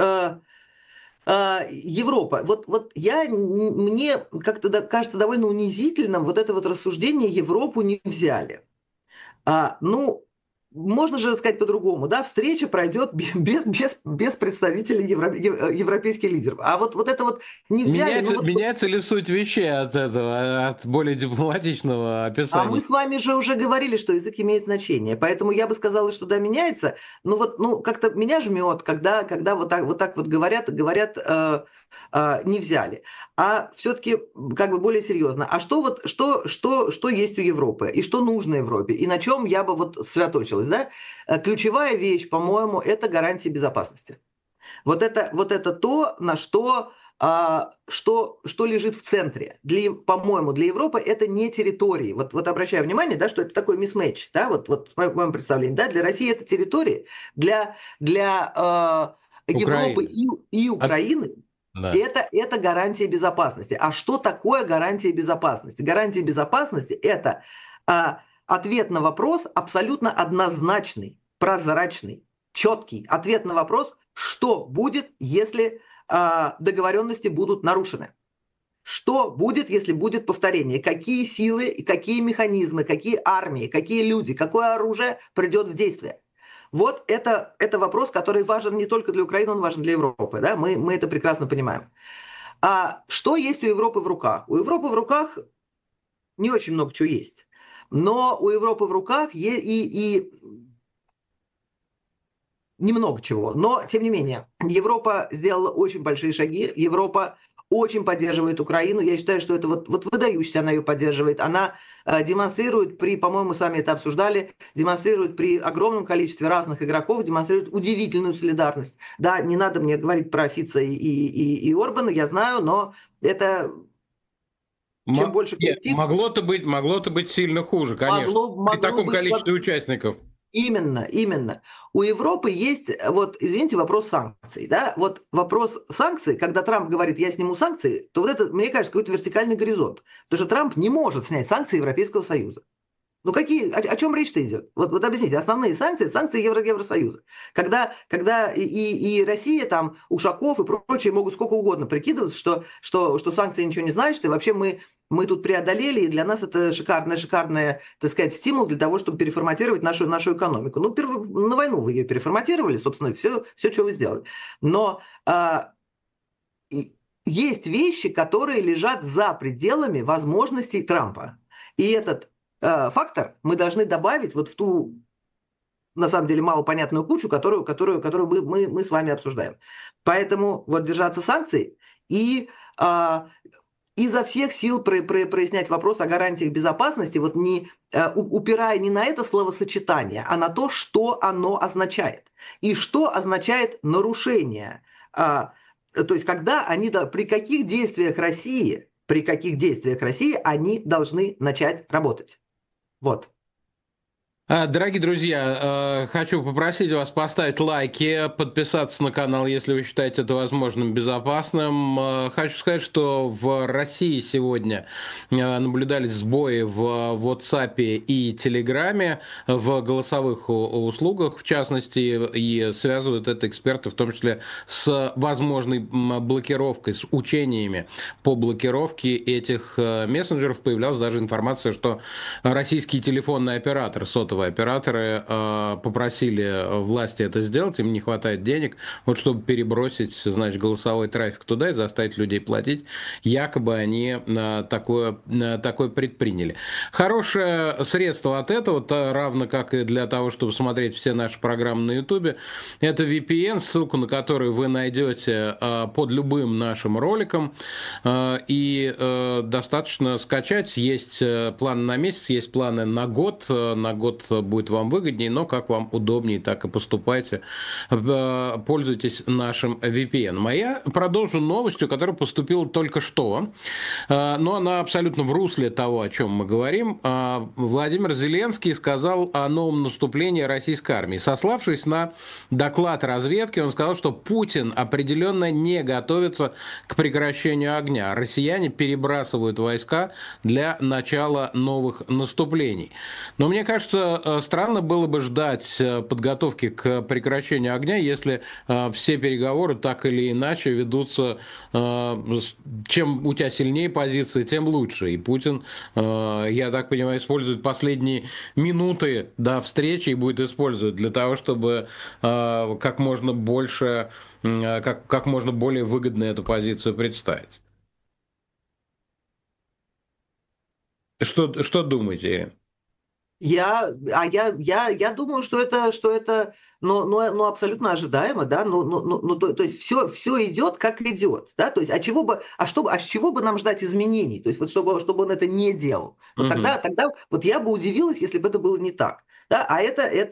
Европа. Мне как-то кажется довольно унизительным вот это вот рассуждение «Европу не взяли». Ну, можно же сказать по-другому, да, встреча пройдет без представителей европейских лидеров. А вот это вот не взяли, ну вот Меняется ли суть вещей от этого, от более дипломатичного а мы описания? с вами же уже говорили, что язык имеет значение, поэтому я бы сказала, что да, меняется. Ну вот, ну как-то меня жмет, когда вот так вот говорят, не взяли. А все-таки как бы более серьезно. А что вот что есть у Европы и что нужно Европе и на чем я бы вот сосредоточилась, да? Ключевая вещь, по-моему, это гарантия безопасности. Вот это то, на что лежит в центре. По-моему, для Европы это не территории. Вот обращаю внимание, да, что это такой мисс-мэтч, да, вот в моем представлении. Да, для России это территории, для Европы Украины. и От- Украины да. это гарантия безопасности. А что такое гарантия безопасности? Гарантия безопасности – это ответ на вопрос абсолютно однозначный, прозрачный, четкий. Ответ на вопрос, что будет, если договоренности будут нарушены. Что будет, если будет повторение? Какие силы, какие механизмы, какие армии, какие люди, какое оружие придет в действие? Вот это вопрос, который важен не только для Украины, он важен для Европы. Да? Мы это прекрасно понимаем. А что есть у Европы в руках? У Европы в руках не очень много чего есть. Но у Европы в руках и немного чего. Но, тем не менее, Европа сделала очень большие шаги. Европа очень поддерживает Украину. Я считаю, что это вот выдающийся она ее поддерживает. Она демонстрирует по-моему, сами это обсуждали, демонстрирует при огромном количестве разных игроков, демонстрирует удивительную солидарность. Да, не надо мне говорить про Фица и Орбана, я знаю, но это чем больше коллектив, Могло-то быть сильно хуже, конечно, при могло таком быть количестве участников. именно. У Европы есть, вот, извините, вопрос санкций, да, вот вопрос санкций, когда Трамп говорит, я сниму санкции, то вот это, мне кажется, какой-то вертикальный горизонт, потому что Трамп не может снять санкции Европейского Союза. Ну какие, о чем речь-то идет? Вот объясните, основные санкции Евросоюза. Когда и Россия, там, Ушаков и прочие могут сколько угодно прикидываться, что санкции ничего не значат, и вообще мы тут преодолели, и для нас это шикарный, так сказать, стимул для того, чтобы переформатировать нашу экономику. Ну, на войну вы ее переформатировали, собственно, все, что вы сделали. Но есть вещи, которые лежат за пределами возможностей Трампа. И этот фактор мы должны добавить вот в ту, на самом деле, малопонятную кучу, которую мы с вами обсуждаем. Поэтому вот держаться санкций и изо всех сил прояснять вопрос о гарантиях безопасности, вот не упирая не на это словосочетание, а на то, что оно означает. И что означает нарушение. То есть когда при каких действиях России они должны начать работать. Вот. Дорогие друзья, хочу попросить вас поставить лайки, подписаться на канал, если вы считаете это возможным, безопасным. Хочу сказать, что в России сегодня наблюдались сбои в WhatsApp и Телеграме, в голосовых услугах, в частности, и связывают это эксперты, в том числе с возможной блокировкой, с учениями по блокировке этих мессенджеров. Появлялась даже информация, что российские телефонные операторы, сотовые операторы попросили власти это сделать, им не хватает денег, вот чтобы перебросить, значит, голосовой трафик туда и заставить людей платить, якобы они такое предприняли. Хорошее средство от этого, равно как и для того, чтобы смотреть все наши программы на YouTube, это VPN, ссылку на который вы найдете под любым нашим роликом, и достаточно скачать, есть планы на месяц, есть планы на год будет вам выгоднее, но как вам удобнее, так и поступайте. Пользуйтесь нашим VPN. Я продолжу новостью, которая поступила только что, но она абсолютно в русле того, о чем мы говорим. Владимир Зеленский сказал о новом наступлении российской армии. Сославшись на доклад разведки, он сказал, что Путин определенно не готовится к прекращению огня. Россияне перебрасывают войска для начала новых наступлений. Но мне кажется, странно было бы ждать подготовки к прекращению огня, если все переговоры так или иначе ведутся, чем у тебя сильнее позиции, тем лучше. И Путин, я так понимаю, использует последние минуты до встречи и будет использовать для того, чтобы как можно больше, как можно более выгодно эту позицию представить. Что думаете? Я думаю, что это ну, абсолютно ожидаемо, да, то есть все идет, как идет, да, то есть, а с чего бы нам ждать изменений, то есть, вот чтобы он это не делал, вот тогда вот я бы удивилась, если бы это было не так, да, а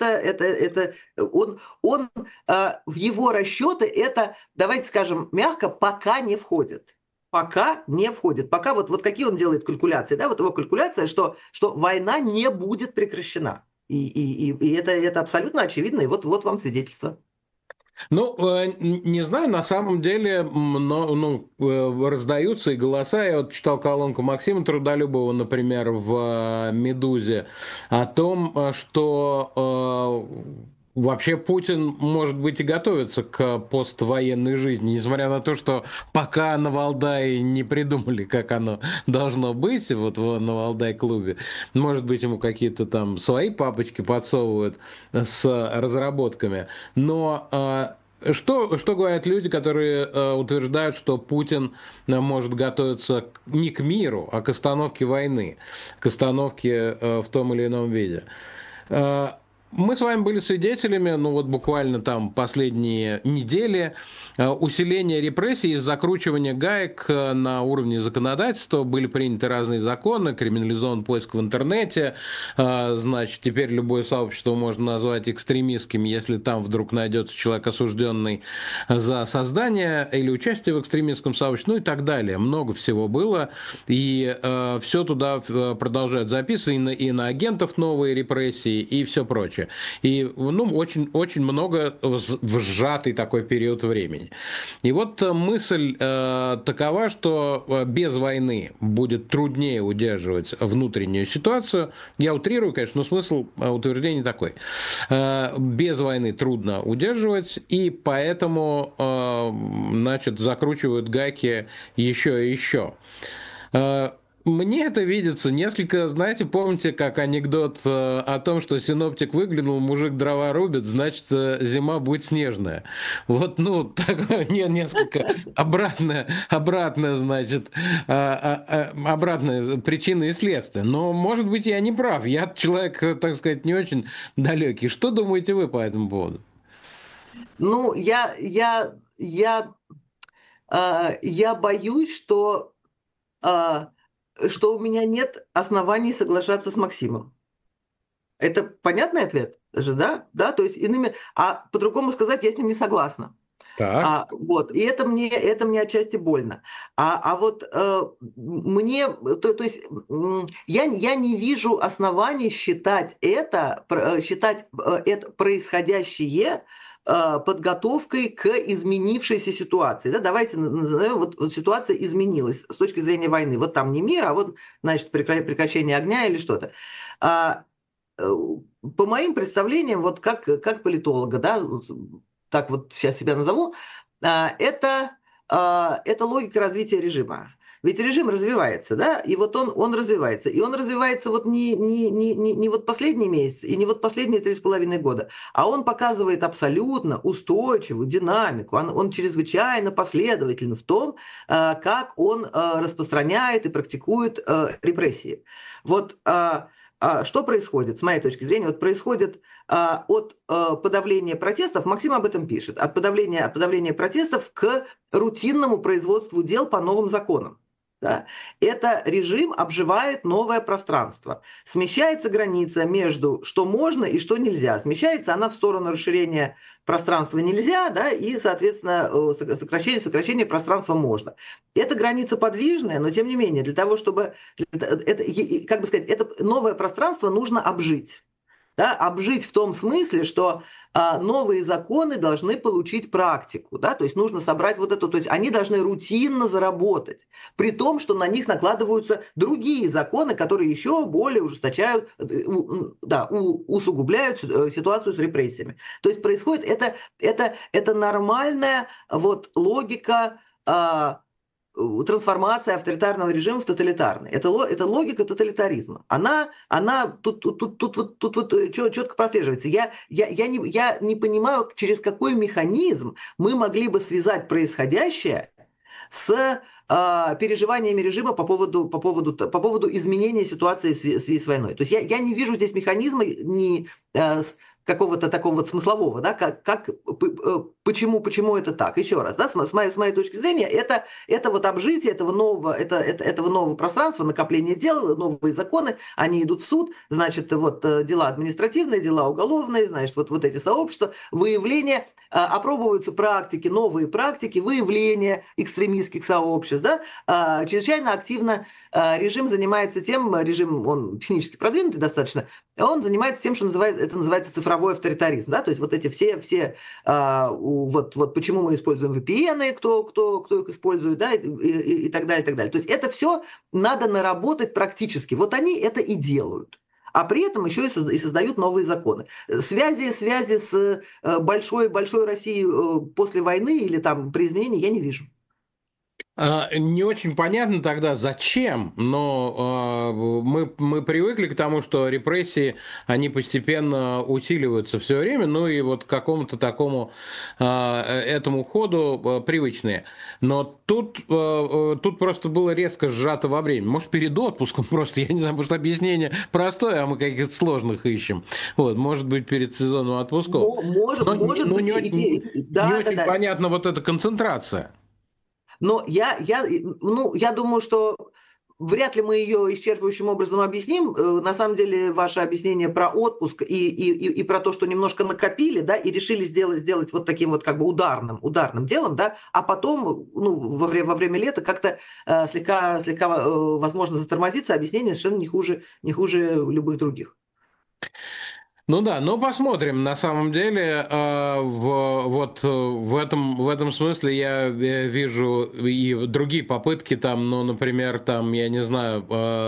он в его расчеты это, давайте скажем мягко, пока не входит. Пока не входит. Пока вот какие он делает калькуляции, да, вот его калькуляция, что война не будет прекращена. И это абсолютно очевидно, и вот вам свидетельство. Ну, не знаю, на самом деле раздаются и голоса. Я вот читал колонку Максима Трудолюбова, например, в «Медузе», о том, что вообще Путин, может быть, и готовится к поствоенной жизни, несмотря на то, что пока на Валдае не придумали, как оно должно быть, вот на Валдай-клубе. Может быть, ему какие-то там свои папочки подсовывают с разработками. Но что говорят люди, которые утверждают, что Путин может готовиться не к миру, а к остановке войны, к остановке в том или ином виде? Мы с вами были свидетелями, ну вот буквально там последние недели, усиления репрессий и закручивания гаек на уровне законодательства. Были приняты разные законы, криминализован поиск в интернете, значит, теперь любое сообщество можно назвать экстремистским, если там вдруг найдется человек, осужденный за создание или участие в экстремистском сообществе, ну и так далее. Много всего было, и все туда продолжают записывать, и на агентов новые репрессии, и все прочее. И ну, очень, очень много в сжатый такой период времени. И вот мысль такова, что без войны будет труднее удерживать внутреннюю ситуацию. Я утрирую, конечно, но смысл утверждения такой. Без войны трудно удерживать, и поэтому значит, закручивают гайки еще и еще. Мне это видится несколько, знаете, помните, как анекдот о том, что синоптик выглянул, мужик дрова рубит, значит, зима будет снежная. Вот, ну, такое несколько обратное, значит, обратная причина и следствие. Но, может быть, я не прав. Я человек, так сказать, не очень далекий. Что думаете вы по этому поводу? Ну, я боюсь, что у меня нет оснований соглашаться с Максимом. Это понятный ответ же, да? Да, то есть а по-другому сказать, я с ним не согласна. Так. Вот, и это мне отчасти больно. Вот то есть я не вижу оснований считать это происходящее подготовкой к изменившейся ситуации. Да, давайте назовем, вот ситуация изменилась с точки зрения войны. Вот там не мир, а вот, значит, прекращение огня или что-то. Э, По моим представлениям, вот как политолога, да, так вот сейчас себя назову, это логика развития режима. Ведь режим развивается, да, и вот он развивается. И он развивается вот не вот последний месяц и не вот последние 3,5 года, а он показывает абсолютно устойчивую динамику. Он чрезвычайно последователен в том, как он распространяет и практикует репрессии. Вот что происходит, с моей точки зрения? Вот происходит от подавления протестов, Максим об этом пишет, от подавления протестов к рутинному производству дел по новым законам. Да? Это режим обживает новое пространство. Смещается граница между что можно и что нельзя. Смещается она в сторону расширения пространства нельзя, да, и, соответственно, сокращение пространства можно. Эта граница подвижная, но тем не менее, для того, чтобы это, как бы сказать, это новое пространство нужно обжить. Да, обжить в том смысле, что новые законы должны получить практику, да, то есть нужно собрать вот эту, то есть они должны рутинно заработать, при том, что на них накладываются другие законы, которые еще более ужесточают, да, усугубляют ситуацию с репрессиями. То есть происходит это нормальная вот логика трансформация авторитарного режима в тоталитарный. Это логика тоталитаризма. Она тут вот четко прослеживается. Я не понимаю, через какой механизм мы могли бы связать происходящее с переживаниями режима по поводу изменения ситуации в связи с войной. То есть я не вижу здесь механизма ни какого-то такого вот смыслового, да, почему это так. Еще раз, да, с моей точки зрения, это вот обжитие этого нового пространства, накопление дел, новые законы, они идут в суд, значит, вот дела административные, дела уголовные, значит, вот эти сообщества, выявление, опробовываются практики, новые практики, выявление экстремистских сообществ, да, чрезвычайно активно режим занимается тем, режим, он технически продвинутый достаточно, он занимается тем, что называется цифровой авторитаризм, да, то есть вот эти все вот почему мы используем VPN, кто их использует, да, и так далее, и так далее. То есть это все надо наработать практически. Вот они это и делают. А при этом еще и создают новые законы. Связи с большой Россией после войны или там при изменении я не вижу. Не очень понятно тогда, зачем, но мы привыкли к тому, что репрессии, они постепенно усиливаются все время, ну и вот к какому-то такому этому ходу привычные. Но тут просто было резко сжато во время. Может, перед отпуском просто, я не знаю, может, объяснение простое, а мы каких-то сложных ищем. Вот, может быть, перед сезоном отпусков. Может Но быть, не да, да, очень да. понятна вот эта концентрация. Но я думаю, что вряд ли мы ее исчерпывающим образом объясним. На самом деле, ваше объяснение про отпуск и про то, что немножко накопили, да, и решили сделать вот таким вот как бы ударным делом, да, а потом, ну, во время лета как-то слегка, возможно, затормозиться, объяснение совершенно не хуже любых других. Ну да, ну посмотрим. На самом деле, вот в этом смысле я вижу и другие попытки там, ну, например, там, я не знаю,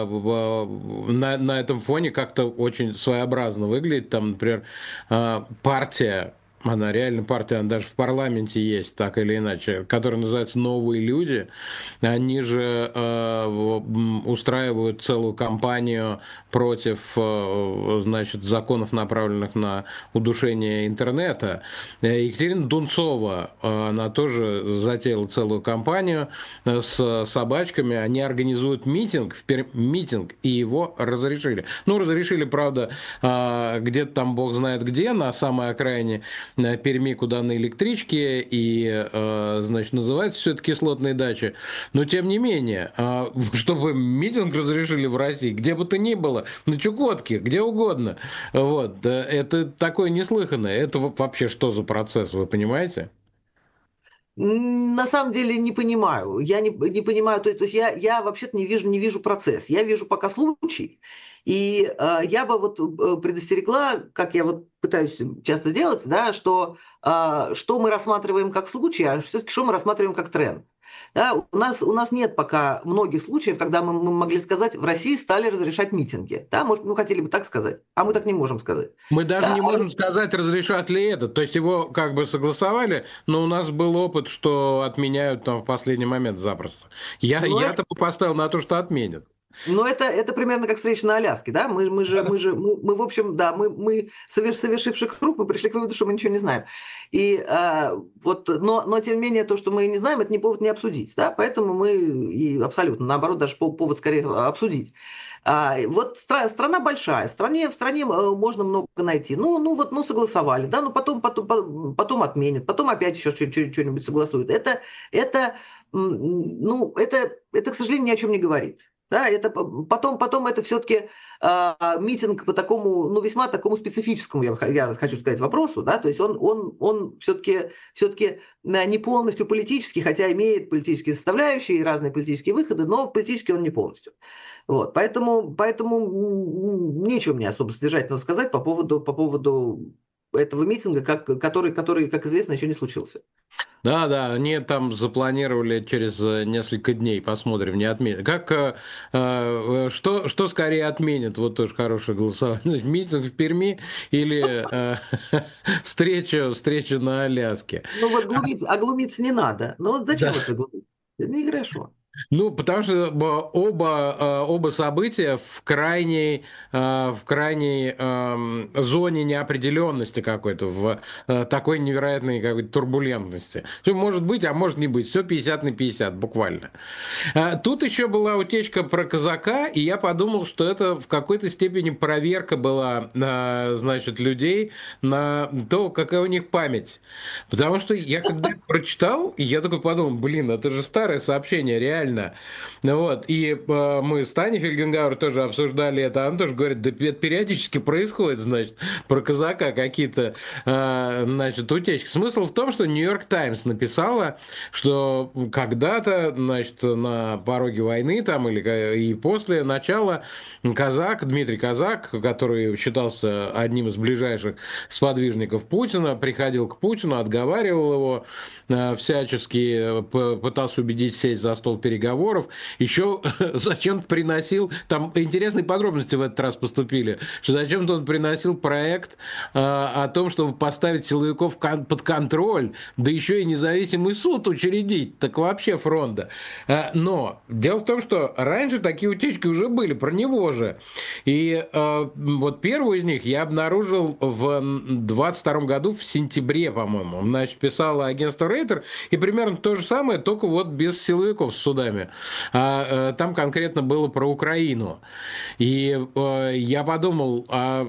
на этом фоне как-то очень своеобразно выглядит. Там, например, партия. Она реально партия, она даже в парламенте есть, так или иначе, которая называется «Новые люди». Они же устраивают целую кампанию против, значит, законов, направленных на удушение интернета. Екатерина Дунцова, она тоже затеяла целую кампанию с собачками. Они организуют митинг, и его разрешили. Ну, разрешили, правда, где-то там бог знает где, на самой окраине Перми, куда на электричке, и, значит, называется все это кислотные дачи. Но, тем не менее, чтобы митинг разрешили в России, где бы то ни было, на Чукотке, где угодно, вот, это такое неслыханное. Это вообще что за процесс, вы понимаете? На самом деле не понимаю. Я не понимаю, то есть я вообще-то не вижу процесс. Я вижу пока случай. И я бы вот предостерегла, как я вот пытаюсь часто делать, да, что мы рассматриваем как случай, а все-таки что мы рассматриваем как тренд. Да, у нас нет пока многих случаев, когда мы могли сказать, в России стали разрешать митинги. Да, может, мы хотели бы так сказать, а мы так не можем сказать. Мы даже Да, не можем сказать, разрешат ли это. То есть его как бы согласовали, но у нас был опыт, что отменяют там в последний момент запросто. но Я-то бы поставил на то, что отменят. Но это примерно как встреча на Аляске, да? Мы в общем, да, мы совершивший круг, мы пришли к выводу, что мы ничего не знаем. И вот, но тем не менее, то, что мы не знаем, это не повод не обсудить, да? Поэтому мы и абсолютно, наоборот, даже повод скорее обсудить. Вот страна большая, в стране можно много найти. Ну согласовали, да, ну потом отменят, потом опять еще что-нибудь согласуют. Это, к сожалению, ни о чем не говорит. Да, это потом это все-таки митинг по такому, ну, весьма такому специфическому, я хочу сказать, вопросу, да, то есть он все-таки не полностью политический, хотя имеет политические составляющие и разные политические выходы, но политически он не полностью. Вот, поэтому нечего мне особо содержательно сказать по поводу этого митинга, который, как известно, еще не случился. Да, да, они там запланировали через несколько дней, посмотрим, не отменят. Что скорее отменят? Вот тоже хорошее голосование. Митинг в Перми или встреча на Аляске? Ну вот глумиться не надо. Ну вот зачем Да. вот вы глумитесь? Это нехорошо. Ну, потому что оба события в крайней зоне неопределенности какой-то, в такой невероятной какой-то турбулентности. Все может быть, а может не быть. Все 50/50, буквально. Тут еще была утечка про казака, и я подумал, что это в какой-то степени проверка была, значит, людей на то, какая у них память. Потому что я когда прочитал, я такой подумал, блин, это же старое сообщение, реально. Ну вот, и мы с Таней Фельгенгауэр тоже обсуждали это, она тоже говорит, да это периодически происходит, значит, про казака какие-то, значит, утечки. Смысл в том, что Нью-Йорк Таймс написала, что когда-то, значит, на пороге войны там и после начала Казак, Дмитрий Казак, который считался одним из ближайших сподвижников Путина, приходил к Путину, отговаривал его всячески, пытался убедить сесть за стол переговоров, еще зачем-то приносил, там интересные подробности в этот раз поступили, что зачем-то он приносил проект о том, чтобы поставить силовиков под контроль, да еще и независимый суд учредить, так вообще фронта. Но дело в том, что раньше такие утечки уже были, про него же. И вот первую из них я обнаружил в 22 году, в сентябре, по-моему. Значит, писало агентство Рейтер, и примерно то же самое, только вот без силовиков с судами. Там конкретно было про Украину. И я подумал,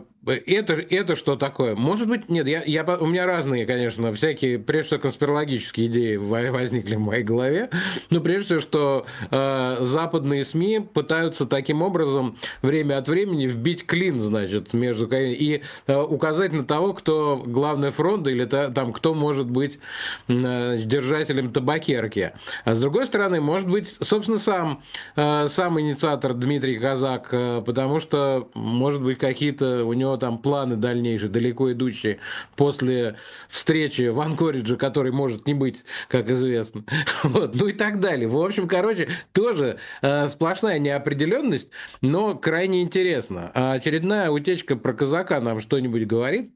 это что такое? Может быть, нет, у меня разные, конечно, всякие, прежде всего, конспирологические идеи возникли в моей голове. Но прежде всего, что западные СМИ пытаются таким образом время от времени вбить клин, значит, между и указать на того, кто главный фронт или там кто может быть держателем табакерки. А с другой стороны, может быть, собственно, сам инициатор Дмитрий Казак, потому что, может быть, какие-то у него там планы дальнейшие, далеко идущие, после встречи в Анкоридже, которой может не быть, как известно. Вот, ну и так далее. В общем, короче, тоже сплошная неопределенность, но крайне интересно. А очередная утечка про казака нам что-нибудь говорит?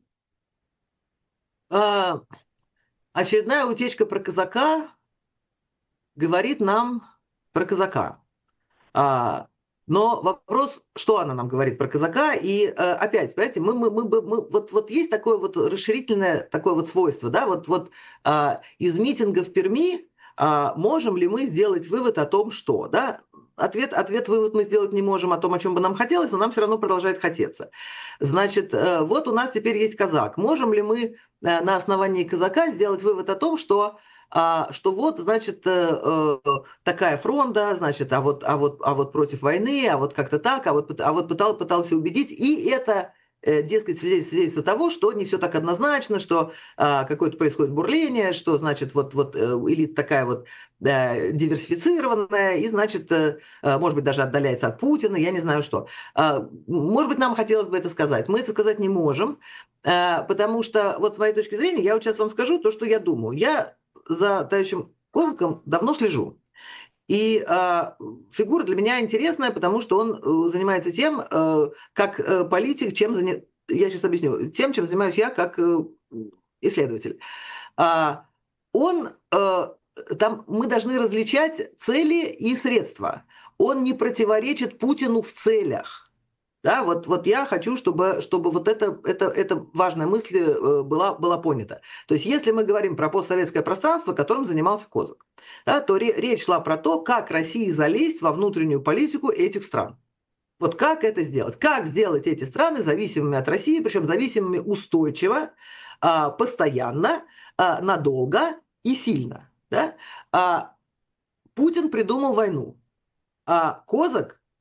А, Очередная утечка про казака говорит нам про казака. А, но вопрос, что она нам говорит про казака, и опять, понимаете, вот есть такое вот расширительное такое вот свойство, да, из митинга в Перми можем ли мы сделать вывод о том, что, да, вывод мы сделать не можем о том, о чем бы нам хотелось, но нам все равно продолжает хотеться. Значит, вот у нас теперь есть казак. Можем ли мы на основании казака сделать вывод о том, что вот, значит, такая фронта, значит, а вот против войны, а вот как-то так, а вот пытался убедить, и это, дескать, свидетельство того, что не все так однозначно, что какое-то происходит бурление, что, значит, элита такая вот диверсифицированная, и, значит, может быть, даже отдаляется от Путина, я не знаю что. Может быть, нам хотелось бы это сказать. Мы это сказать не можем, потому что, вот с моей точки зрения, я вот сейчас вам скажу то, что я думаю. Я за товарищем Козаком давно слежу. И фигура для меня интересная, потому что он занимается тем, как политик, я сейчас объясню, тем, чем занимаюсь я как исследователь. Он, там мы должны различать цели и средства. Он не противоречит Путину в целях. Да, вот я хочу, чтобы вот эта важная мысль была понята. То есть если мы говорим про постсоветское пространство, которым занимался Козак, да, то речь шла про то, как России залезть во внутреннюю политику этих стран. Вот как это сделать? Как сделать эти страны зависимыми от России, причем зависимыми устойчиво, постоянно, надолго и сильно. Да? Путин придумал войну. Козак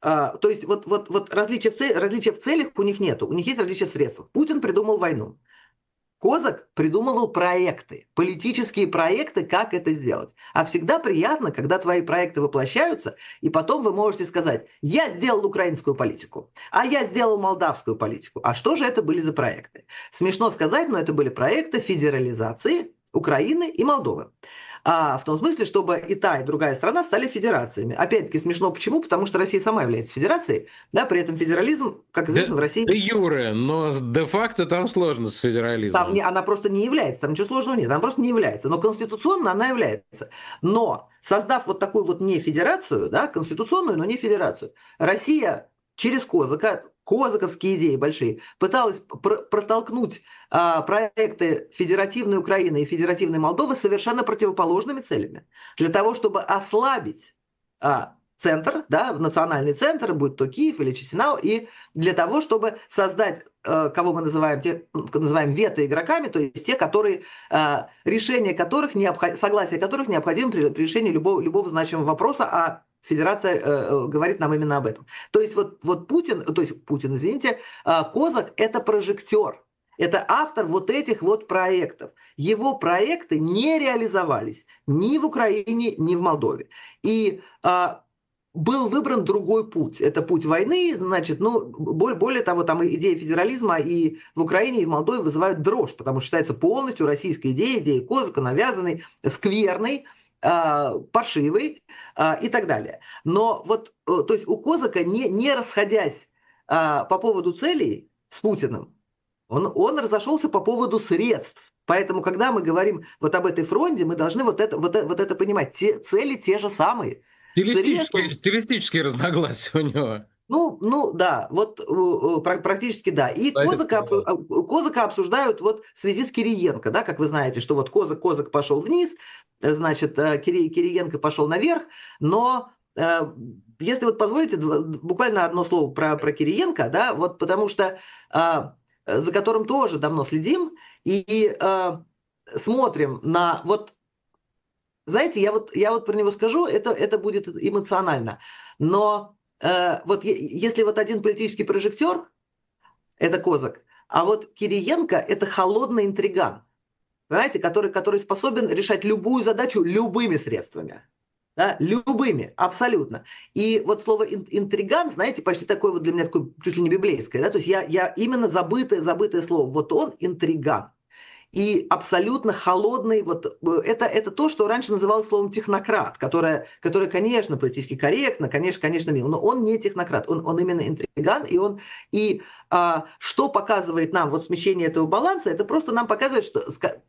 То есть вот различия в целях у них нету, у них есть различия в средствах. Путин придумал войну. Козак придумывал проекты, политические проекты, как это сделать. А всегда приятно, когда твои проекты воплощаются, и потом вы можете сказать: я сделал украинскую политику, а я сделал молдавскую политику. А что же это были за проекты? Смешно сказать, но это были проекты федерализации Украины и Молдовы. В том смысле, чтобы и та, и другая страна стали федерациями. Опять-таки смешно почему? Потому что Россия сама является федерацией, да, при этом федерализм, как известно, в России... Де юре, но де-факто там сложно с федерализмом. Она просто не является, там ничего сложного нет, она просто не является. Но конституционно она является. Но создав вот такую вот не федерацию, да, конституционную, но не федерацию, Россия через Козака, козаковские идеи большие, пыталась протолкнуть проекты федеративной Украины и федеративной Молдовы совершенно противоположными целями. Для того, чтобы ослабить центр, да, в национальный центр, будь то Киев или Чесинау, и для того, чтобы создать, кого мы называем вето-игроками, то есть те, которые, решение которых, согласие которых необходимо при решении любого значимого вопроса, а Федерация говорит нам именно об этом. То есть вот Путин, извините, Козак – это прожектор. Это автор вот этих вот проектов. Его проекты не реализовались ни в Украине, ни в Молдове. И был выбран другой путь. Это путь войны, значит, более того, там идея федерализма и в Украине, и в Молдове вызывают дрожь, потому что считается полностью российской идеей Козака, навязанной, скверной, паршивой и так далее. Но то есть у Козака, не расходясь по поводу целей с Путиным, он разошелся по поводу средств. Поэтому, когда мы говорим вот об этой фронте, мы должны вот это понимать. Цели те же самые. Стилистические разногласия у него. Да, практически да. И Козака обсуждают вот в связи с Кириенко, да, как вы знаете, что вот Козак пошел вниз, значит, Кириенко пошел наверх, но если вот позволите, буквально одно слово про Кириенко, да, вот потому что за которым тоже давно следим и смотрим на знаете, я вот про него скажу, это будет эмоционально, но если вот один политический прожектор – это Козак, а вот Кириенко – это холодный интриган, понимаете, который способен решать любую задачу любыми средствами. Да, любыми, абсолютно. И вот слово интриган, знаете, почти такое вот для меня такое чуть ли не библейское, да, то есть я именно забытое слово, вот он интриган. И абсолютно холодный, это то, что раньше называлось словом технократ, которое, конечно, политически корректно, конечно, мило, но он не технократ, он именно интриган, и что показывает нам вот смещение этого баланса, это просто нам показывает, что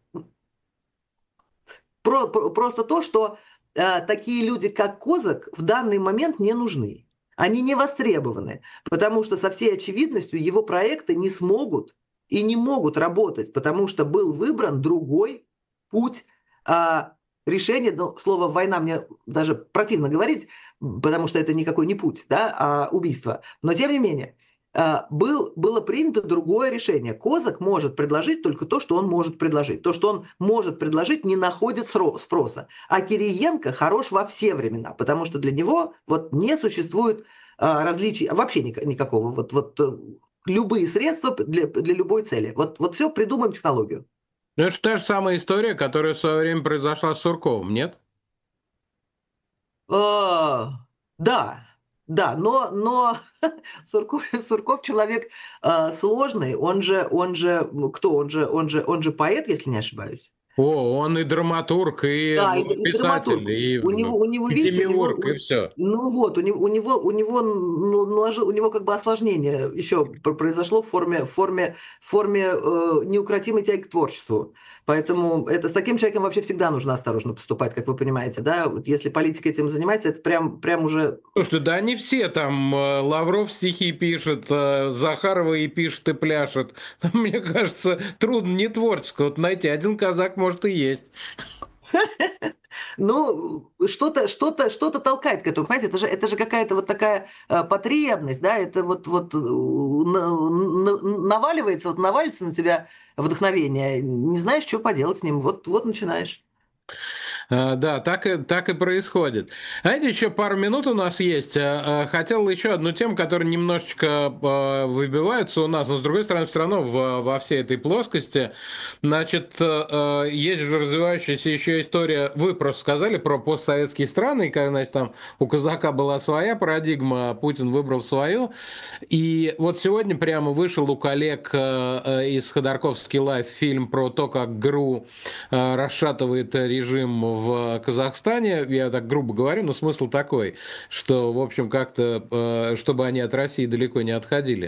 просто то, что такие люди, как Козак, в данный момент не нужны. Они не востребованы, потому что со всей очевидностью его проекты не смогут и не могут работать, потому что был выбран другой путь решения. Слово «война» мне даже противно говорить, потому что это никакой не путь, да, а убийство. Но тем не менее, было принято другое решение. Козак может предложить только то, что он может предложить. То, что он может предложить, не находит спроса. А Кириенко хорош во все времена, потому что для него не существует различий вообще никакого. Любые средства для любой цели. Вот все, придумаем технологию. Ну, это же та же самая история, которая в свое время произошла с Сурковым, нет? Да, но Сурков человек сложный, он же поэт, если не ошибаюсь. Он и драматург, и писатель, драматург. и Видите, демиург, и все. у него как бы осложнение еще произошло в форме неукротимой тяги к творчеству. Поэтому с таким человеком вообще всегда нужно осторожно поступать, как вы понимаете, да? Вот если политика этим занимается, это прям уже... Слушайте, да они все там, Лавров стихи пишет, Захарова и пишет, и пляшет. Мне кажется, трудно не творческого найти. Один казак, может, и есть. Что-то толкает к этому, понимаете, это же какая-то вот такая потребность, да, это навалится на тебя вдохновение, не знаешь, что поделать с ним, вот начинаешь. Да, так и происходит. Знаете, еще пару минут у нас есть. Хотел еще одну тему, которая немножечко выбивается у нас, но с другой стороны, все равно во всей этой плоскости. Значит, есть же развивающаяся еще история. Вы просто сказали про постсоветские страны, и как, значит, там у казака была своя парадигма, а Путин выбрал свою. И вот сегодня прямо вышел у коллег из Ходорковский лайв фильм про то, как ГРУ расшатывает режим в Казахстане. Я так грубо говорю, но смысл такой, что, в общем, как-то, чтобы они от России далеко не отходили.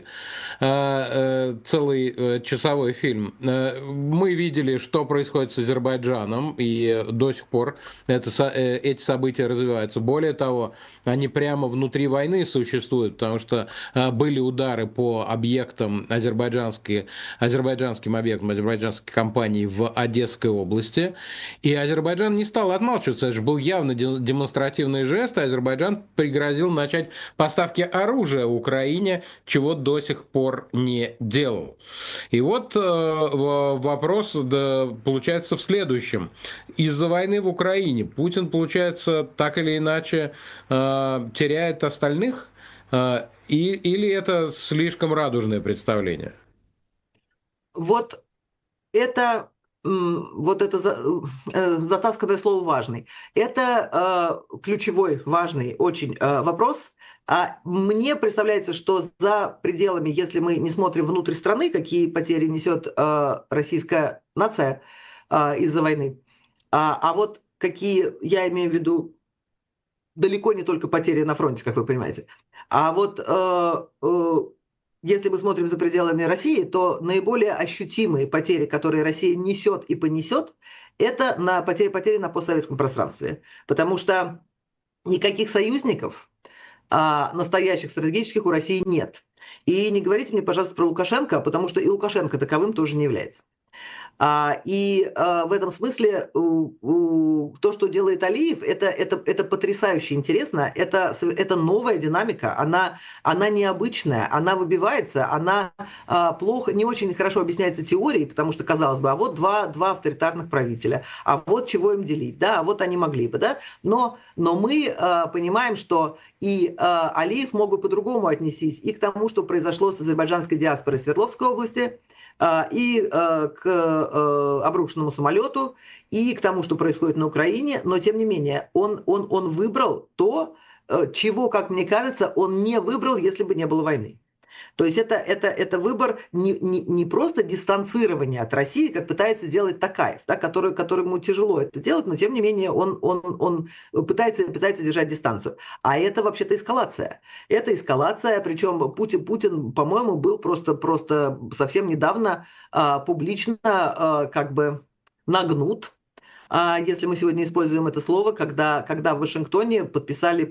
Целый часовой фильм. Мы видели, что происходит с Азербайджаном, и до сих пор эти события развиваются. Более того, они прямо внутри войны существуют, потому что были удары по объектам азербайджанским объектам азербайджанской компании в Одесской области, и Азербайджан не стал отмалчиваться, это же был явно демонстративный жест, и Азербайджан пригрозил начать поставки оружия Украине, чего до сих пор не делал. И вот вопрос да, получается в следующем. Из-за войны в Украине Путин, получается, так или иначе теряет остальных, или это слишком радужное представление? Вот это вот это затасканное слово важный. Это ключевой, важный очень вопрос. А мне представляется, что за пределами, если мы не смотрим внутрь страны, какие потери несет российская нация из-за войны, а вот какие, я имею в виду, далеко не только потери на фронте, как вы понимаете. А вот если мы смотрим за пределами России, то наиболее ощутимые потери, которые Россия несет и понесет, это на потери на постсоветском пространстве. Потому что никаких союзников настоящих стратегических у России нет. И не говорите мне, пожалуйста, про Лукашенко, потому что и Лукашенко таковым тоже не является. В этом смысле то, что делает Алиев, это потрясающе интересно, это новая динамика, она необычная, она выбивается, она плохо, не очень хорошо объясняется теорией, потому что, казалось бы, а вот два авторитарных правителя, а вот чего им делить, да, а вот они могли бы, да, но мы понимаем, что и Алиев мог бы по-другому отнестись и к тому, что произошло с азербайджанской диаспорой в Свердловской области, и к обрушенному самолету, и к тому, что происходит на Украине, но тем не менее он выбрал то, чего, как мне кажется, он не выбрал, если бы не было войны. То есть это выбор не просто дистанцирования от России, как пытается делать Токаев, да, которому тяжело это делать, но тем не менее он пытается держать дистанцию. А это вообще-то эскалация. Это эскалация, причем Путин, по-моему, был просто совсем недавно публично как бы нагнут. Если мы сегодня используем это слово, когда в Вашингтоне подписали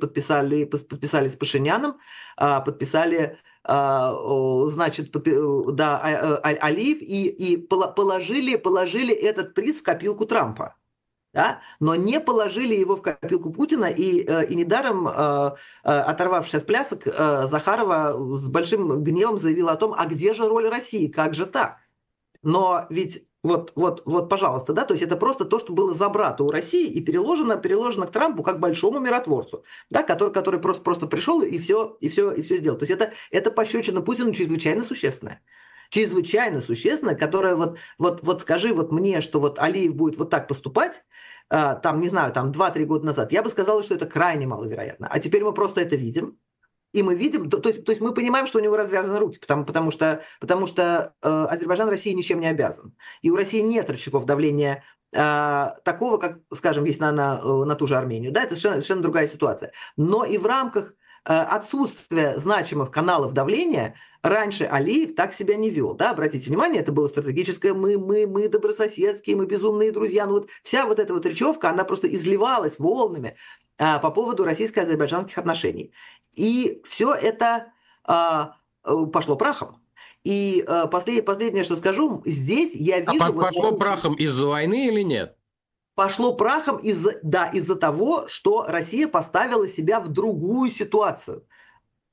с Пашиняном, подписали значит, да, Алиев и положили этот приз в копилку Трампа. Да? Но не положили его в копилку Путина, и недаром, оторвавшись от плясок, Захарова с большим гневом заявила о том, а где же роль России, как же так? Но ведь вот, пожалуйста, да, то есть это просто то, что было забрато у России и переложено к Трампу как большому миротворцу, да, который просто пришел и все сделал. То есть это пощечина Путину чрезвычайно существенная. Чрезвычайно существенная, которая вот скажи вот мне, что вот Алиев будет вот так поступать, там, не знаю, там 2-3 года назад, я бы сказала, что это крайне маловероятно. А теперь мы просто это видим. И мы видим, то есть мы понимаем, что у него развязаны руки, потому что Азербайджан России ничем не обязан. И у России нет рычагов давления такого, как, скажем, есть на ту же Армению. Да, это совершенно другая ситуация. Но и в рамках отсутствия значимых каналов давления раньше Алиев так себя не вел. Да? Обратите внимание, это было стратегическое мы добрососедские, мы безумные друзья. Ну вот вся вот эта вот речевка, она просто изливалась волнами по поводу российско-азербайджанских отношений. И все это пошло прахом. И последнее, что скажу, здесь я вижу... Пошло прахом из-за войны или нет? Пошло прахом из-за того, что Россия поставила себя в другую ситуацию.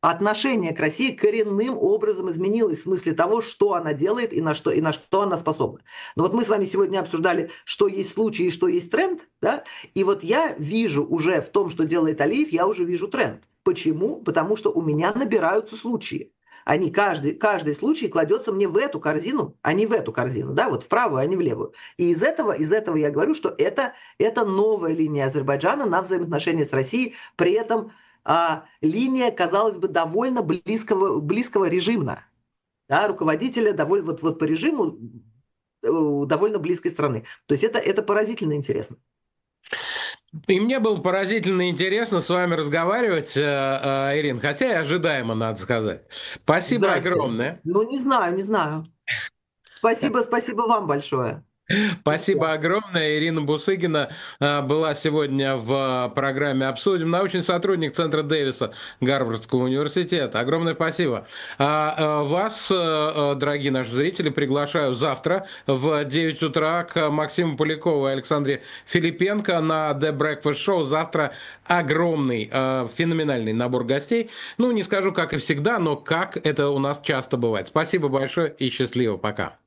отношение к России коренным образом изменилось в смысле того, что она делает и на что она способна. Но вот мы с вами сегодня обсуждали, что есть случай и что есть тренд, да? И вот я вижу уже в том, что делает Алиев, я уже вижу тренд. Почему? Потому что у меня набираются случаи. Каждый случай кладется мне в эту корзину, а не в эту корзину, да, вот в правую, а не в левую. И из этого я говорю, что это новая линия Азербайджана на взаимоотношения с Россией, при этом линия, казалось бы, довольно близкого режима, да, руководителя довольно, вот по режиму довольно близкой страны. То есть это поразительно интересно. И мне было поразительно интересно с вами разговаривать, Ирин, хотя и ожидаемо, надо сказать. Спасибо Здрасте. огромное. Ну, не знаю, не знаю. Спасибо вам большое. Спасибо огромное. Ирина Бусыгина была сегодня в программе «Обсудим». Научный сотрудник Центра Дэвиса Гарвардского университета. Огромное спасибо. Вас, дорогие наши зрители, приглашаю завтра в 9 утра к Максиму Полякову и Александре Филипенко на The Breakfast Show. Завтра огромный, феноменальный набор гостей. Ну, не скажу, как и всегда, но как это у нас часто бывает. Спасибо большое и счастливо. Пока.